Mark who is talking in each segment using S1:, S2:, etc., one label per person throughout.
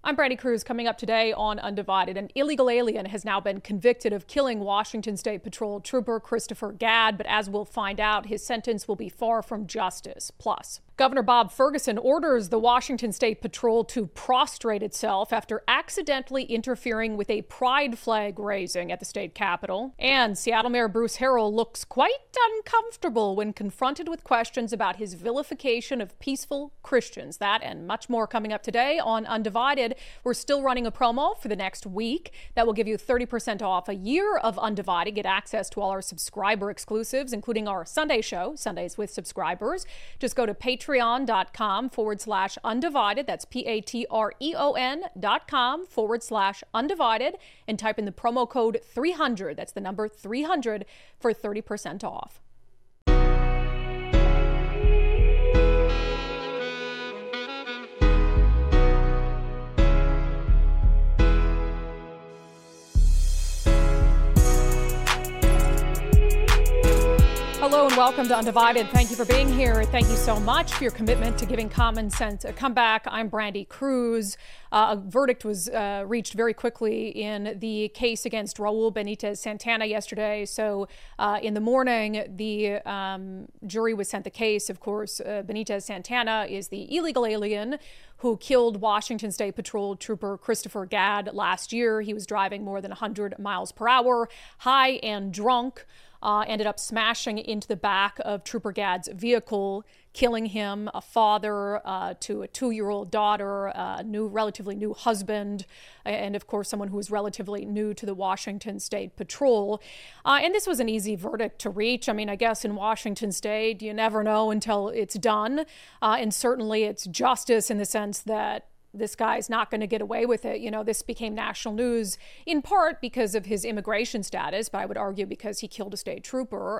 S1: I'm Brandy Cruz. Coming up today on Undivided, an illegal alien has now been convicted of killing Washington State Patrol Trooper Christopher Gadd, but as we'll find out, his sentence will be far from justice. Plus, Governor Bob Ferguson orders the Washington State Patrol to prostrate itself after accidentally interfering with a pride flag raising at the state capitol. And Seattle Mayor Bruce Harrell looks quite uncomfortable when confronted with questions about his vilification of peaceful Christians. That and much more coming up today on Undivided. We're still running a promo for the next week that will give you 30% off a year of Undivided. Get access to all our subscriber exclusives, including our Sunday show, Sundays with Subscribers. Just go to patreon.com/undivided. That's patreon.com/undivided and type in the promo code 300. That's the number 300 for 30% off. Hello and welcome to Undivided. Thank you for being here. Thank you so much for your commitment to giving common sense a comeback. I'm Brandy Cruz. A verdict was reached very quickly in the case against Raul Benitez Santana yesterday. So in the morning, the jury was sent the case. Of course, Benitez Santana is the illegal alien who killed Washington State Patrol Trooper Christopher Gadd last year. He was driving more than 100 miles per hour, high and drunk. Ended up smashing into the back of Trooper Gadd's vehicle, killing him, a father to a 2-year-old daughter, a relatively new husband, and of course someone who was relatively new to the Washington State Patrol. And this was an easy verdict to reach. I mean, I guess in Washington State, you never know until it's done. And certainly it's justice in the sense that this guy's not going to get away with it. You know, this became national news in part because of his immigration status, but I would argue because he killed a state trooper.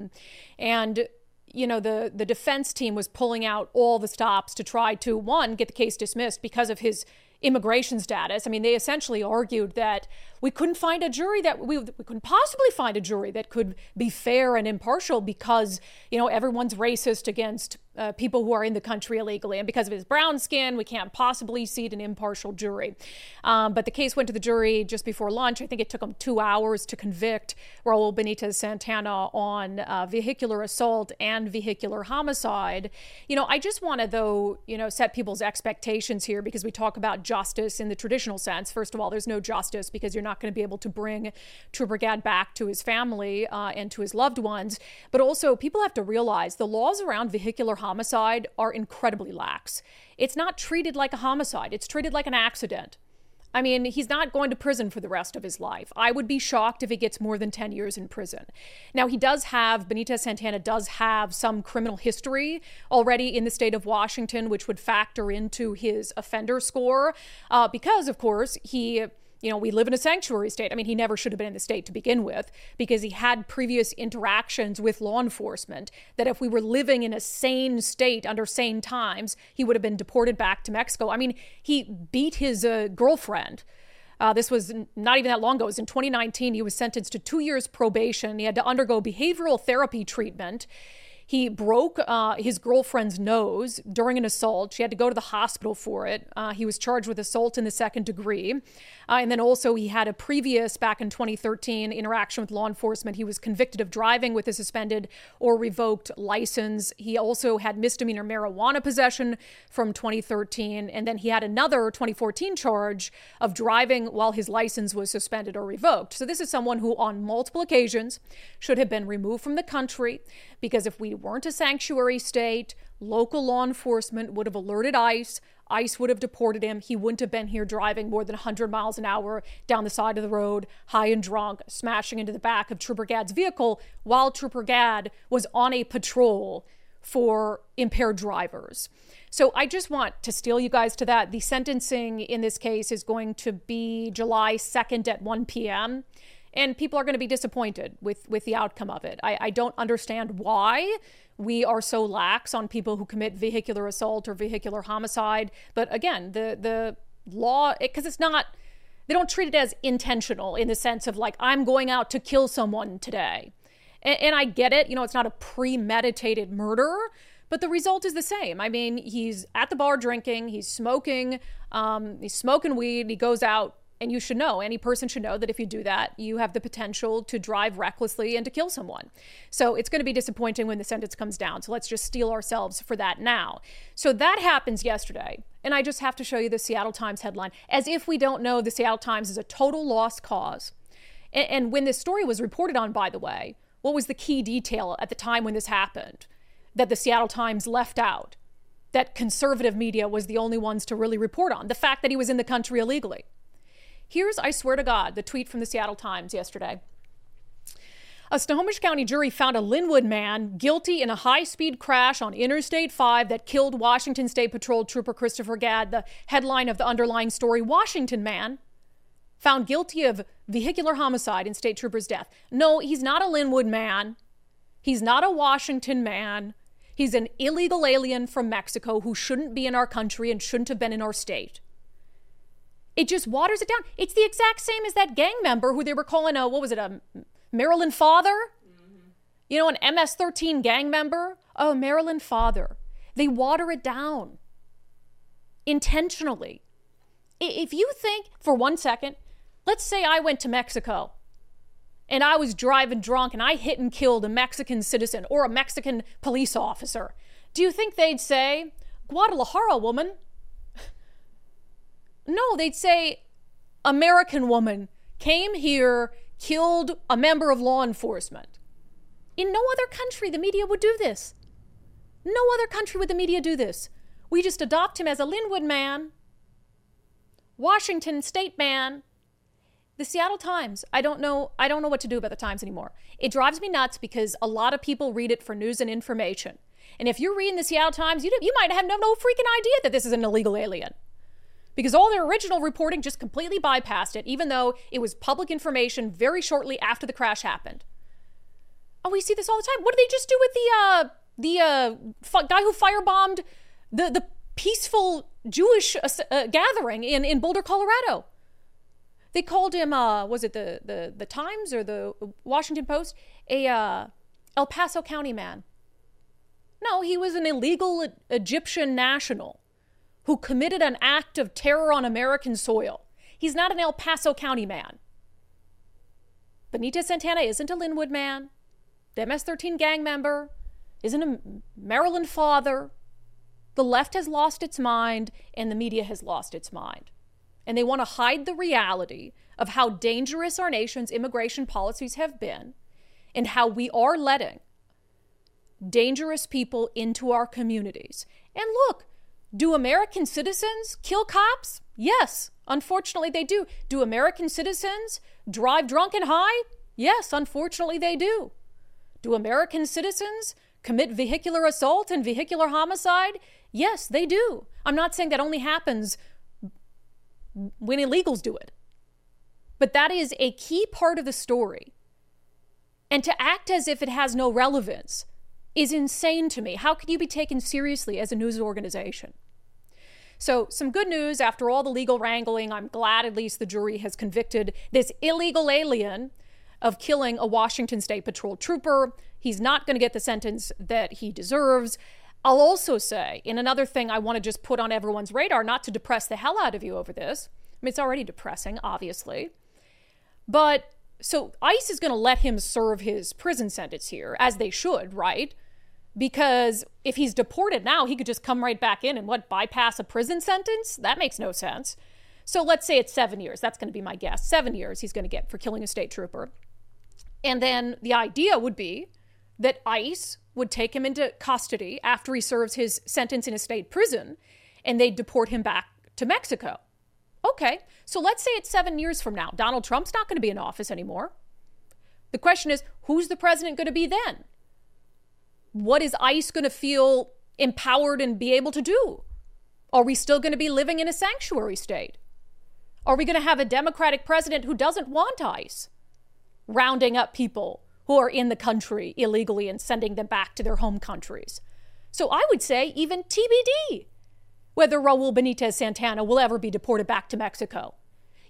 S1: And, you know, the defense team was pulling out all the stops to try to, one, get the case dismissed because of his immigration status. I mean, they essentially argued that we couldn't find a jury that we couldn't possibly find a jury that could be fair and impartial because, you know, everyone's racist against people who are in the country illegally. And because of his brown skin, we can't possibly seat an impartial jury. But the case went to the jury just before lunch. I think it took them 2 hours to convict Raul Benitez Santana on vehicular assault and vehicular homicide. You know, I just want to, though, you know, set people's expectations here because we talk about justice in the traditional sense. First of all, there's no justice because you're not going to be able to bring Trooper Gadd back to his family and to his loved ones. But also, people have to realize the laws around vehicular homicide are incredibly lax. It's not treated like a homicide. It's treated like an accident. I mean, he's not going to prison for the rest of his life. I would be shocked if he gets more than 10 years in prison. Now, Benitez Santana does have some criminal history already in the state of Washington, which would factor into his offender score because, of course, we live in a sanctuary state. I mean, he never should have been in the state to begin with because he had previous interactions with law enforcement that if we were living in a sane state under sane times, he would have been deported back to Mexico. I mean, he beat his girlfriend. This was not even that long ago. It was in 2019. He was sentenced to 2 years probation. He had to undergo behavioral therapy treatment. He broke his girlfriend's nose during an assault. She had to go to the hospital for it. He was charged with assault in the second degree. And then also he had a previous, back in 2013, interaction with law enforcement. He was convicted of driving with a suspended or revoked license. He also had misdemeanor marijuana possession from 2013. And then he had another 2014 charge of driving while his license was suspended or revoked. So this is someone who on multiple occasions should have been removed from the country because if we weren't a sanctuary state, local law enforcement would have alerted ICE. ICE would have deported him. He wouldn't have been here driving more than 100 miles an hour down the side of the road, high and drunk, smashing into the back of Trooper Gadd's vehicle while Trooper Gadd was on a patrol for impaired drivers. So I just want to steal you guys to that. The sentencing in this case is going to be July 2nd at 1 p.m., and people are going to be disappointed with the outcome of it. I don't understand why we are so lax on people who commit vehicular assault or vehicular homicide. But again, the law, because it's not, they don't treat it as intentional in the sense of like, I'm going out to kill someone today. And I get it. You know, it's not a premeditated murder, But the result is the same. I mean, he's at the bar drinking, he's smoking weed, he goes out, and you should know, any person should know that if you do that, you have the potential to drive recklessly and to kill someone. So it's going to be disappointing when the sentence comes down. So let's just steel ourselves for that now. So that happens yesterday. And I just have to show you the Seattle Times headline, as if we don't know the Seattle Times is a total lost cause. And when this story was reported on, by the way, what was the key detail at the time when this happened that the Seattle Times left out, that conservative media was the only ones to really report on? The fact that he was in the country illegally. Here's, I swear to God, the tweet from the Seattle Times yesterday. A Snohomish County jury found a Linwood man guilty in a high-speed crash on Interstate 5 that killed Washington State Patrol Trooper Christopher Gadd. The headline of the underlying story, Washington man found guilty of vehicular homicide in state trooper's death. No, he's not a Linwood man. He's not a Washington man. He's an illegal alien from Mexico who shouldn't be in our country and shouldn't have been in our state. It just waters it down. It's the exact same as that gang member who they were calling a Maryland father? Mm-hmm. You know, an MS-13 gang member? Oh, Maryland father. They water it down intentionally. If you think for 1 second, let's say I went to Mexico and I was driving drunk and I hit and killed a Mexican citizen or a Mexican police officer. Do you think they'd say, Guadalajara woman? No, they'd say, American woman came here, killed a member of law enforcement. In no other country the media would do this. No other country would the media do this. We just adopt him as a Linwood man, Washington State man. The Seattle Times, I don't know what to do about the Times anymore. It drives me nuts because a lot of people read it for news and information. And if you're reading the Seattle Times, you might have no freaking idea that this is an illegal alien. Because all their original reporting just completely bypassed it, even though it was public information very shortly after the crash happened. Oh, we see this all the time. What did they just do with the guy who firebombed the peaceful Jewish gathering in Boulder, Colorado? They called him, was it the Times or the Washington Post, a El Paso County man. No, he was an illegal Egyptian national who committed an act of terror on American soil. He's not an El Paso County man. Benitez Santana isn't a Linwood man. The MS-13 gang member isn't a Maryland father. The left has lost its mind and the media has lost its mind. And they want to hide the reality of how dangerous our nation's immigration policies have been and how we are letting dangerous people into our communities. And look, do American citizens kill cops? Yes, unfortunately they do. Do American citizens drive drunk and high? Yes, unfortunately they do. Do American citizens commit vehicular assault and vehicular homicide? Yes, they do. I'm not saying that only happens when illegals do it. But that is a key part of the story. And to act as if it has no relevance is insane to me. How can you be taken seriously as a news organization? So some good news after all the legal wrangling. I'm glad at least the jury has convicted this illegal alien of killing a Washington State Patrol trooper. He's not going to get the sentence that he deserves. I'll also say, in another thing I want to just put on everyone's radar, not to depress the hell out of you over this. I mean, it's already depressing, obviously. But so ICE is going to let him serve his prison sentence here, as they should, right? Because if he's deported now, he could just come right back in and bypass a prison sentence? That makes no sense. So let's say it's 7 years. That's going to be my guess. 7 years he's going to get for killing a state trooper. And then the idea would be that ICE would take him into custody after he serves his sentence in a state prison, and they'd deport him back to Mexico. Okay, so let's say it's 7 years from now. Donald Trump's not going to be in office anymore. The question is, who's the president going to be then? What is ICE going to feel empowered and be able to do? Are we still going to be living in a sanctuary state? Are we going to have a Democratic president who doesn't want ICE rounding up people who are in the country illegally and sending them back to their home countries? So I would say even TBD whether Raul Benitez Santana will ever be deported back to Mexico.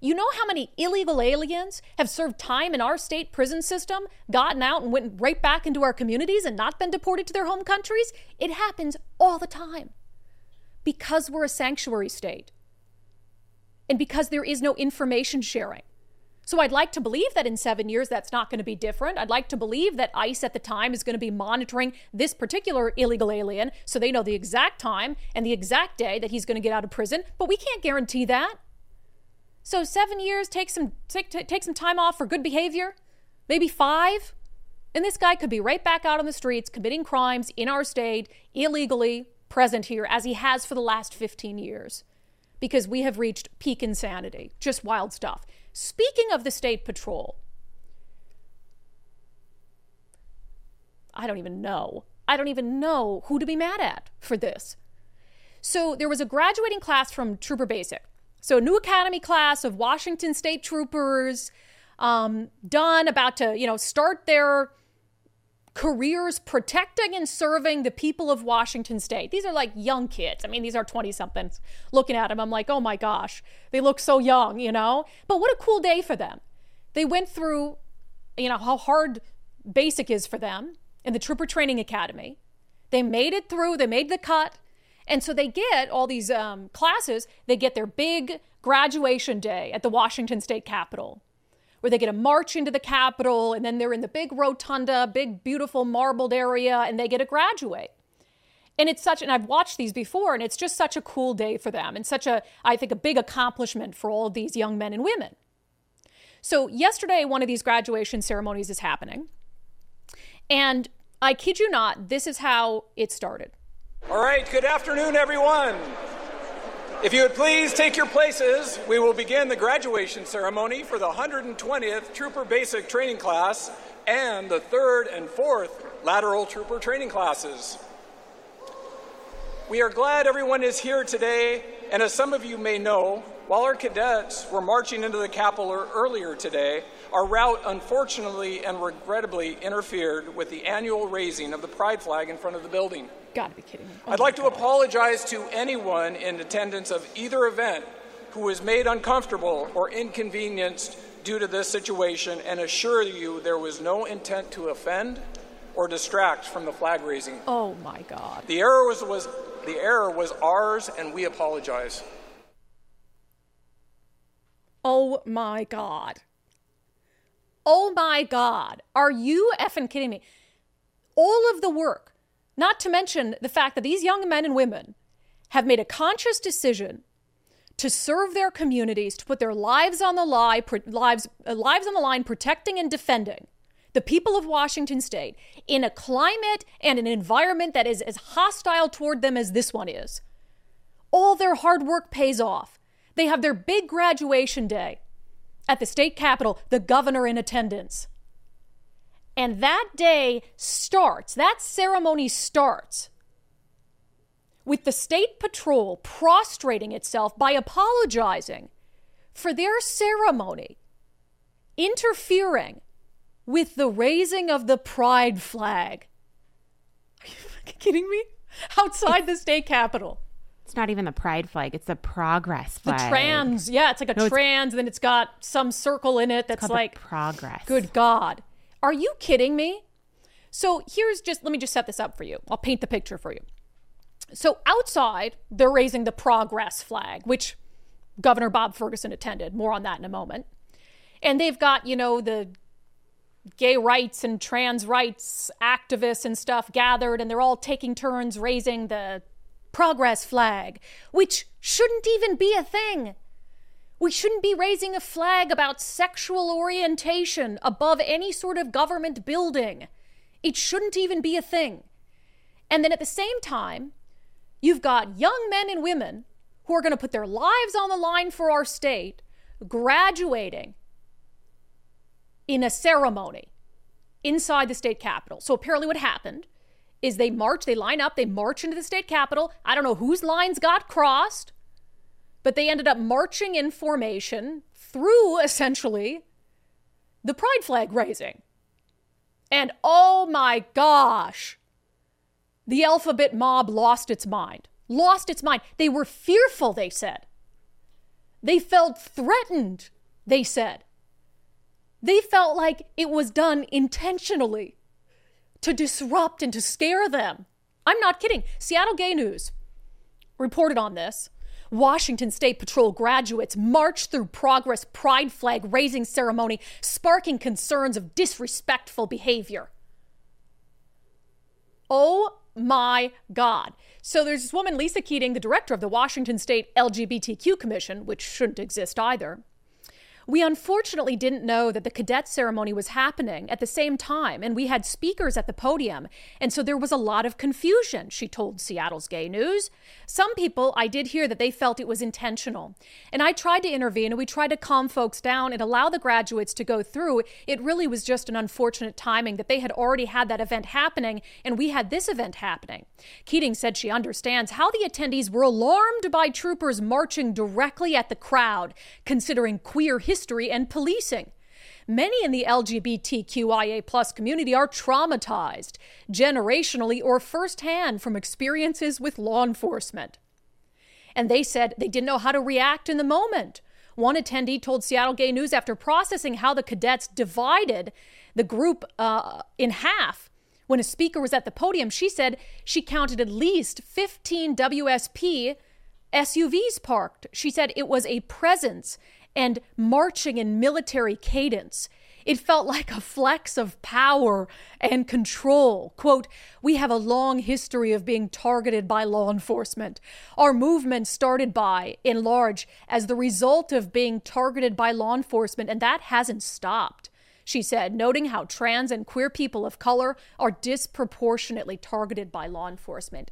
S1: You know how many illegal aliens have served time in our state prison system, gotten out and went right back into our communities and not been deported to their home countries? It happens all the time because we're a sanctuary state and because there is no information sharing. So I'd like to believe that in 7 years, that's not going to be different. I'd like to believe that ICE at the time is going to be monitoring this particular illegal alien so they know the exact time and the exact day that he's going to get out of prison. But we can't guarantee that. So 7 years, take some time off for good behavior, maybe 5. And this guy could be right back out on the streets committing crimes in our state, illegally present here, as he has for the last 15 years. Because we have reached peak insanity. Just wild stuff. Speaking of the State Patrol, I don't even know who to be mad at for this. So there was a graduating class from Trooper Basic. So a new academy class of Washington State troopers, about to, start their careers protecting and serving the people of Washington State. These are like young kids. I mean, these are 20-somethings. Looking at them, I'm like, oh my gosh, they look so young, But what a cool day for them. They went through, how hard basic is for them in the Trooper Training Academy. They made it through. They made the cut. And so they get all these classes. They get their big graduation day at the Washington State Capitol, where they get a march into the Capitol, and then they're in the big rotunda, big, beautiful marbled area, and they get to graduate. And and I've watched these before, and it's just such a cool day for them, and I think, a big accomplishment for all of these young men and women. So yesterday, one of these graduation ceremonies is happening. And I kid you not, this is how it started.
S2: All right, good afternoon, everyone. If you would please take your places, we will begin the graduation ceremony for the 120th Trooper Basic Training Class and the 3rd and 4th Lateral Trooper Training Classes. We are glad everyone is here today, and as some of you may know, while our cadets were marching into the Capitol earlier today, our route unfortunately and regrettably interfered with the annual raising of the pride flag in front of the building.
S1: Gotta be kidding me.
S2: I'd like to apologize to anyone in attendance of either event who was made uncomfortable or inconvenienced due to this situation and assure you there was no intent to offend or distract from the flag raising.
S1: Oh my God.
S2: The error was ours, and we apologize.
S1: Oh my God. Oh my God. Are you effing kidding me? All of the work, not to mention the fact that these young men and women have made a conscious decision to serve their communities, to put their lives on the line, protecting and defending the people of Washington State in a climate and an environment that is as hostile toward them as this one is. All their hard work pays off. They have their big graduation day at the state capitol, the governor in attendance. And that ceremony starts with the State Patrol prostrating itself by apologizing for their ceremony, interfering with the raising of the pride flag. Are you fucking kidding me? Outside the state capitol.
S3: It's not even the pride flag. It's the progress flag.
S1: The trans. Yeah, it's like a trans, and then it's got some circle in it that's like
S3: progress.
S1: Good God. Are you kidding me? So let me just set this up for you. I'll paint the picture for you. So outside, they're raising the progress flag, which Governor Bob Ferguson attended. More on that in a moment. And they've got, the gay rights and trans rights activists and stuff gathered, and they're all taking turns raising the progress flag, which shouldn't even be a thing. We shouldn't be raising a flag about sexual orientation above any sort of government building. It shouldn't even be a thing. And then at the same time, you've got young men and women who are going to put their lives on the line for our state, graduating in a ceremony inside the state capitol. So apparently what happened is they march into the state capitol. I don't know whose lines got crossed, but they ended up marching in formation through, essentially, the pride flag raising. And oh my gosh, the alphabet mob lost its mind. They were fearful, they said. They felt threatened they said. They felt like it was done intentionally to disrupt and to scare them. I'm not kidding. Seattle Gay News reported on this. Washington State Patrol graduates marched through Progress pride flag raising ceremony, sparking concerns of disrespectful behavior. Oh my God. So there's this woman, Lisa Keating, the director of the Washington State LGBTQ Commission, which shouldn't exist either. We unfortunately didn't know that the cadet ceremony was happening at the same time, and we had speakers at the podium, and so there was a lot of confusion, she told Seattle's Gay News. Some people, I did hear that they felt it was intentional, and I tried to intervene, and we tried to calm folks down and allow the graduates to go through. It really was just an unfortunate timing that they had already had that event happening, and we had this event happening. Keating said she understands how the attendees were alarmed by troopers marching directly at the crowd, considering queer history and policing. Many in the LGBTQIA+ community are traumatized, generationally or firsthand from experiences with law enforcement. And they said they didn't know how to react in the moment. One attendee told Seattle Gay News after processing how the cadets divided the group in half when a speaker was at the podium, she said she counted at least 15 WSP SUVs parked. She said it was a presence and marching in military cadence. It felt like a flex of power and control. Quote, "We have a long history of being targeted by law enforcement. Our movement started by, in large, as the result of being targeted by law enforcement, and that hasn't stopped," she said, noting how trans and queer people of color are disproportionately targeted by law enforcement.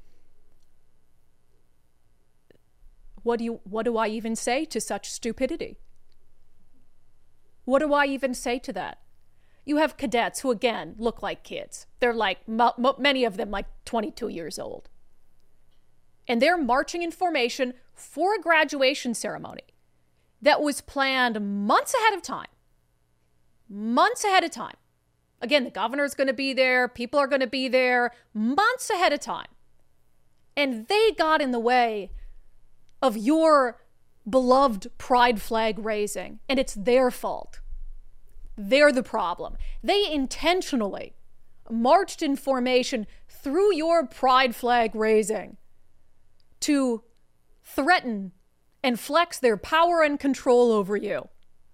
S1: What do I even say to such stupidity? What do I even say to that? You have cadets who, again, look like kids. They're like, many of them like 22 years old. And they're marching in formation for a graduation ceremony that was planned months ahead of time. Months ahead of time. Again, the governor's going to be there. People are going to be there months ahead of time. And they got in the way of your beloved pride flag raising, and it's their fault. They're the problem. They intentionally marched in formation through your pride flag raising to threaten and flex their power and control over you.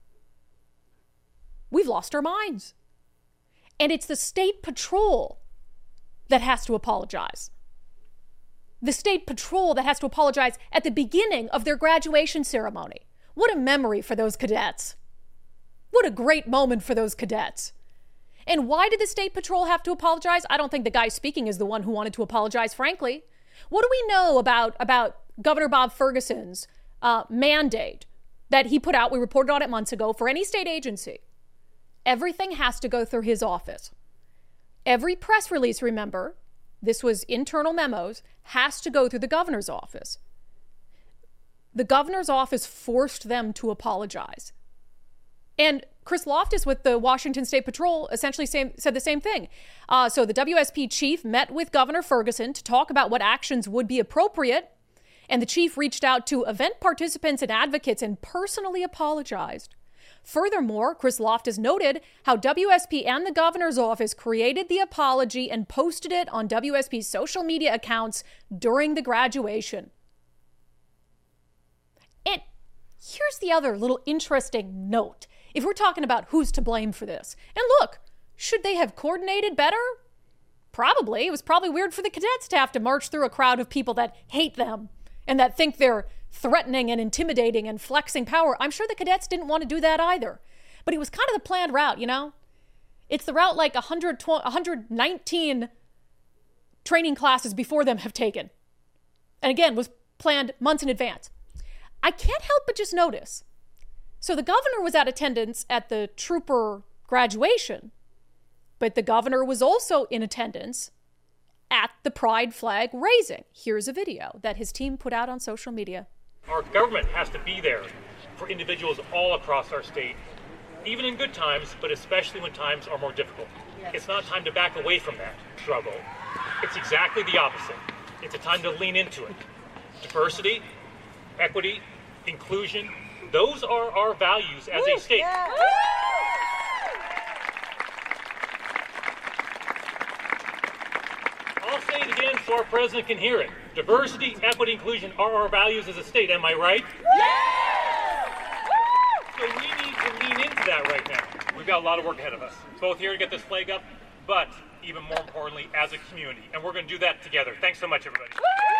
S1: We've lost our minds. And it's the state patrol that has to apologize. The state patrol that has to apologize at the beginning of their graduation ceremony. What a memory for those cadets. What a great moment for those cadets. And why did the state patrol have to apologize? I don't think the guy speaking is the one who wanted to apologize, frankly. What do we know about Governor Bob Ferguson's mandate that he put out? We reported on it months ago for any state agency. Everything has to go through his office. Every press release, remember, this was internal memos, has to go through the governor's office. The governor's office forced them to apologize. And Chris Loftus with the Washington State Patrol essentially said the same thing. So the WSP chief met with Governor Ferguson to talk about what actions would be appropriate. And the chief reached out to event participants and advocates and personally apologized. Furthermore, Chris Loftus noted how WSP and the governor's office created the apology and posted it on WSP's social media accounts during the graduation. And here's the other little interesting note. If we're talking about who's to blame for this, and look, should they have coordinated better? Probably. It was probably weird for the cadets to have to march through a crowd of people that hate them and that think they're threatening and intimidating and flexing power. I'm sure the cadets didn't want to do that either. But it was kind of the planned route, you know? It's the route like 119 training classes before them have taken. And again, was planned months in advance. I can't help but just notice. So the governor was at attendance at the trooper graduation, but the governor was also in attendance at the pride flag raising. Here's a video that his team put out on social media.
S4: Our government has to be there for individuals all across our state, even in good times, but especially when times are more difficult. Yes. It's not time to back away from that struggle. It's exactly the opposite. It's a time to lean into it. Diversity, equity, inclusion, Those are our values as a state.
S5: Yeah.
S4: I'll say it again so our president can hear it. Diversity, equity, inclusion are our values as a state. Am I right? So we need to lean into that right now. We've got a lot of work ahead of us, both here to get this flag up, but even more importantly, as a community. And we're going to do that together. Thanks so much, everybody.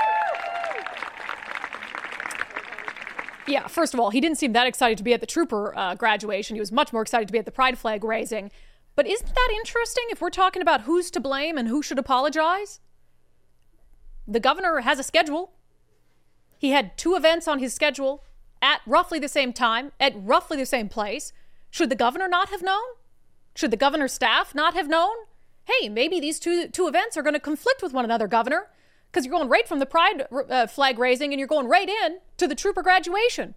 S1: Yeah, first of all, he didn't seem that excited to be at the trooper graduation. He was much more excited to be at the pride flag raising. But isn't that interesting if we're talking about who's to blame and who should apologize? The governor has a schedule. He had 2 events on his schedule at roughly the same time, at roughly the same place. Should the governor not have known? Should the governor's staff not have known? Hey, maybe these two events are going to conflict with one another, Governor, because you're going right from the pride flag raising and you're going right in to the trooper graduation.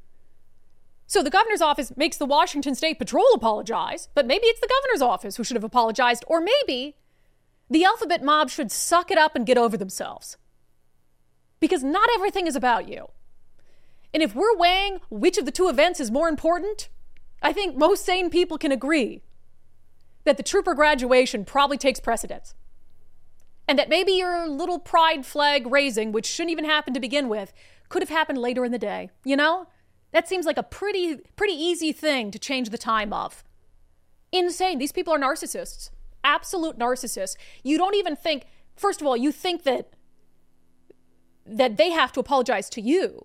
S1: So the governor's office makes the Washington State Patrol apologize, but maybe it's the governor's office who should have apologized, or maybe the alphabet mob should suck it up and get over themselves. Because not everything is about you. And if we're weighing which of the 2 events is more important, I think most sane people can agree that the trooper graduation probably takes precedence. And that maybe your little pride flag raising, which shouldn't even happen to begin with, could have happened later in the day. You know? That seems like a pretty easy thing to change the time of. Insane. These people are narcissists. Absolute narcissists. You don't even think, first of all, you think that they have to apologize to you,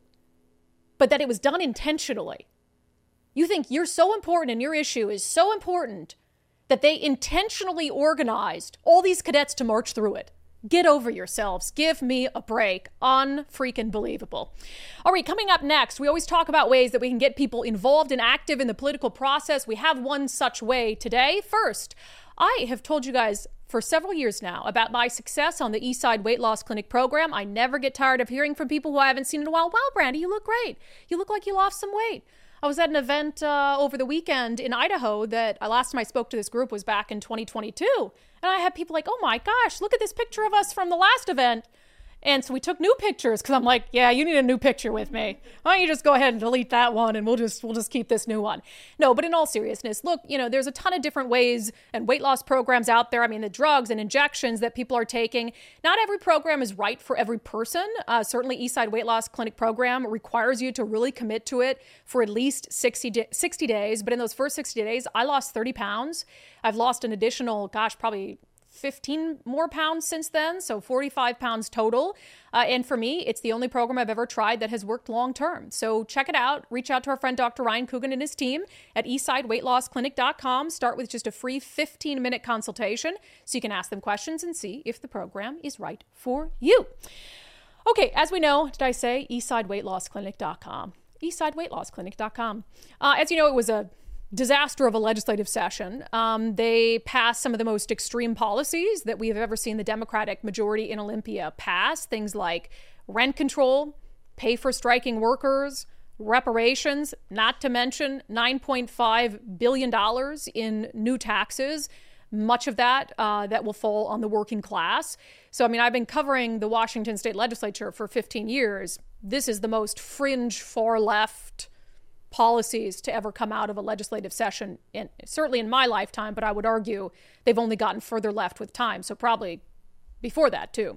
S1: but that it was done intentionally. You think you're so important and your issue is so important that they intentionally organized all these cadets to march through it. Get over yourselves. Give me a break. Unfreaking believable. All right, coming up next, we always talk about ways that we can get people involved and active in the political process. We have one such way today. First, I have told you guys for several years now about my success on the Eastside Weight Loss Clinic program. I never get tired of hearing from people who I haven't seen in a while. Wow, Brandy, you look great. You look like you lost some weight. I was at an event over the weekend in Idaho that last time I spoke to this group was back in 2022. And I had people like, oh my gosh, look at this picture of us from the last event. And so we took new pictures because I'm like, yeah, you need a new picture with me. Why don't you just go ahead and delete that one and we'll just keep this new one. No, but in all seriousness, look, there's a ton of different ways and weight loss programs out there. I mean, the drugs and injections that people are taking. Not every program is right for every person. Certainly Eastside Weight Loss Clinic program requires you to really commit to it for at least 60 days. But in those first 60 days, I lost 30 pounds. I've lost an additional, probably 15 more pounds since then, so 45 pounds total. And for me, it's the only program I've ever tried that has worked long term. So check it out. Reach out to our friend Dr. Ryan Coogan and his team at eastsideweightlossclinic.com. Start with just a free 15-minute consultation so you can ask them questions and see if the program is right for you. Okay, as we know, did I say eastsideweightlossclinic.com? eastsideweightlossclinic.com. As you know, it was a disaster of a legislative session. They passed some of the most extreme policies that we have ever seen the Democratic majority in Olympia pass. Things like rent control, pay for striking workers, reparations, not to mention $9.5 billion in new taxes. Much of that that will fall on the working class. So, I've been covering the Washington State Legislature for 15 years. This is the most fringe, far left policies to ever come out of a legislative session, certainly in my lifetime, but I would argue they've only gotten further left with time, so probably before that too.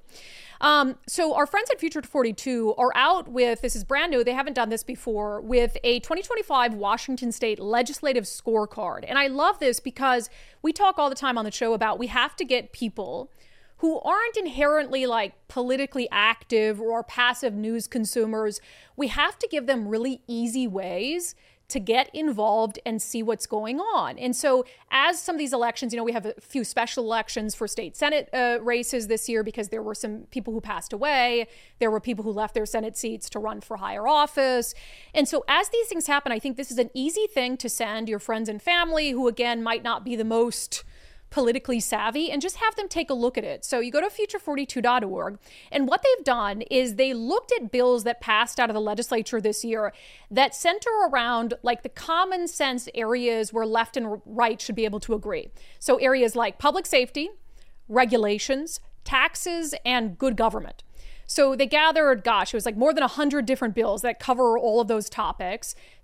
S1: So our friends at Future 42 are out with, this is brand new, they haven't done this before, with a 2025 Washington State legislative scorecard. And I love this because we talk all the time on the show about we have to get people who aren't inherently politically active or passive news consumers. We have to give them really easy ways to get involved and see what's going on. And so as some of these elections, we have a few special elections for state Senate races this year because there were some people who passed away. There were people who left their Senate seats to run for higher office. And so as these things happen, I think this is an easy thing to send your friends and family who, again, might not be the most politically savvy, and just have them take a look at it. So you go to future42.org, and what they've done is they looked at bills that passed out of the legislature this year that center around the common sense areas where left and right should be able to agree. So areas like public safety, regulations, taxes, and good government. So they gathered, it was more than 100 different bills that cover all of those topics.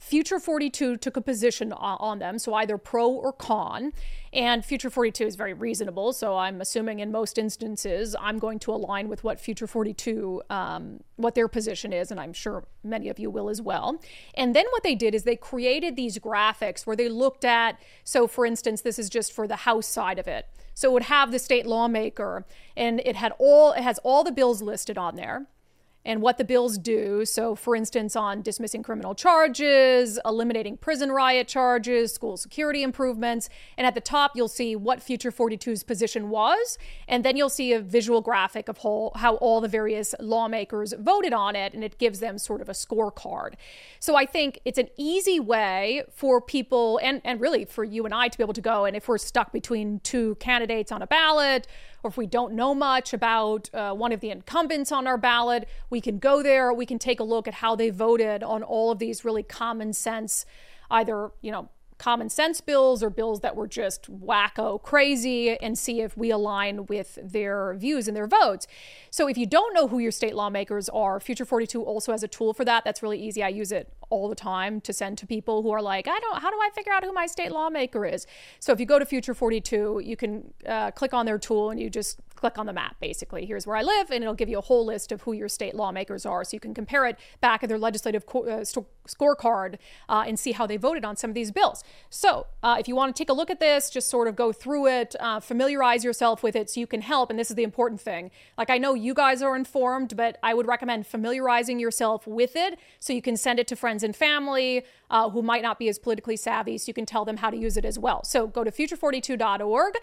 S1: Future 42 took a position on them, so either pro or con. And Future 42 is very reasonable, so I'm assuming in most instances I'm going to align with what Future 42, what their position is, and I'm sure many of you will as well. And then what they did is they created these graphics where they looked at, so for instance, this is just for the House side of it. So it would have the state lawmaker, and it has all the bills listed on there and what the bills do. So for instance, on dismissing criminal charges, eliminating prison riot charges, school security improvements. And at the top, you'll see what Future 42's position was. And then you'll see a visual graphic of how all the various lawmakers voted on it. And it gives them sort of a scorecard. So I think it's an easy way for people and really for you and I to be able to go. And if we're stuck between two candidates on a ballot, or if we don't know much about one of the incumbents on our ballot, we can go there, we can take a look at how they voted on all of these really common sense, either, common sense bills or bills that were just wacko crazy, and see if we align with their views and their votes. So if you don't know who your state lawmakers are, Future 42 also has a tool for that. That's really easy. I use it all the time to send to people who are like, how do I figure out who my state lawmaker is? So if you go to Future 42, you can click on their tool and you just click on the map, basically. Here's where I live, and it'll give you a whole list of who your state lawmakers are. So you can compare it back at their legislative scorecard and see how they voted on some of these bills. So if you want to take a look at this, just sort of go through it, familiarize yourself with it so you can help. And this is the important thing. Like, I know you guys are informed, but I would recommend familiarizing yourself with it so you can send it to friends and family who might not be as politically savvy, so you can tell them how to use it as well. So go to future42.org,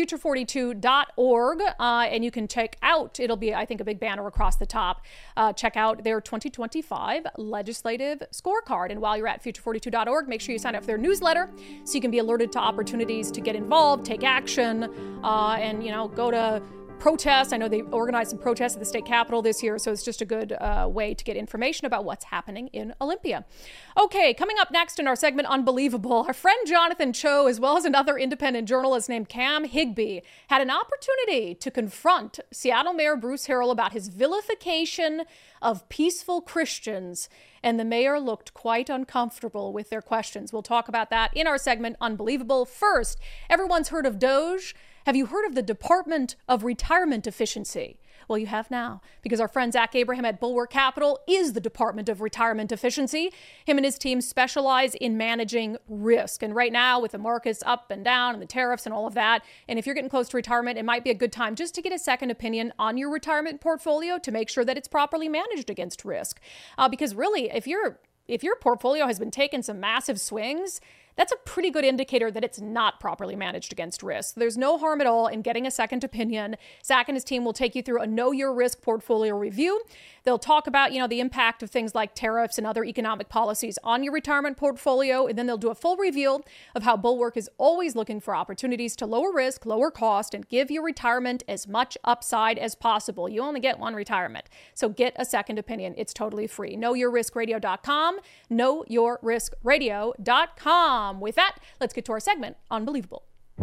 S1: future42.org, and you can check out, it'll be, I think, a big banner across the top, check out their 2025 legislative scorecard. And while you're at future42.org, make sure you sign up for their newsletter so you can be alerted to opportunities to get involved, take action, and, go to protests. I know they organized some protests at the state capitol this year, so it's just a good way to get information about what's happening in Olympia. Okay, coming up next in our segment, Unbelievable, our friend Jonathan Cho, as well as another independent journalist named Cam Higby, had an opportunity to confront Seattle Mayor Bruce Harrell about his vilification of peaceful Christians, and the mayor looked quite uncomfortable with their questions. We'll talk about that in our segment, Unbelievable. First, everyone's heard of DOGE. Have you heard of the Department of Retirement Efficiency? Well, you have now, because our friend Zach Abraham at Bulwark Capital is the Department of Retirement Efficiency. Him and his team specialize in managing risk. And right now, with the markets up and down and the tariffs and all of that, and if you're getting close to retirement, it might be a good time just to get a second opinion on your retirement portfolio to make sure that it's properly managed against risk. Because really, if your portfolio has been taking some massive swings, that's a pretty good indicator that it's not properly managed against risk. There's no harm at all in getting a second opinion. Zach and his team will take you through a Know Your Risk portfolio review. They'll talk about, the impact of things like tariffs and other economic policies on your retirement portfolio. And then they'll do a full review of how Bulwark is always looking for opportunities to lower risk, lower cost, and give your retirement as much upside as possible. You only get one retirement. So get a second opinion. It's totally free. KnowYourRiskRadio.com. KnowYourRiskRadio.com. With that, let's get to our segment, Unbelievable.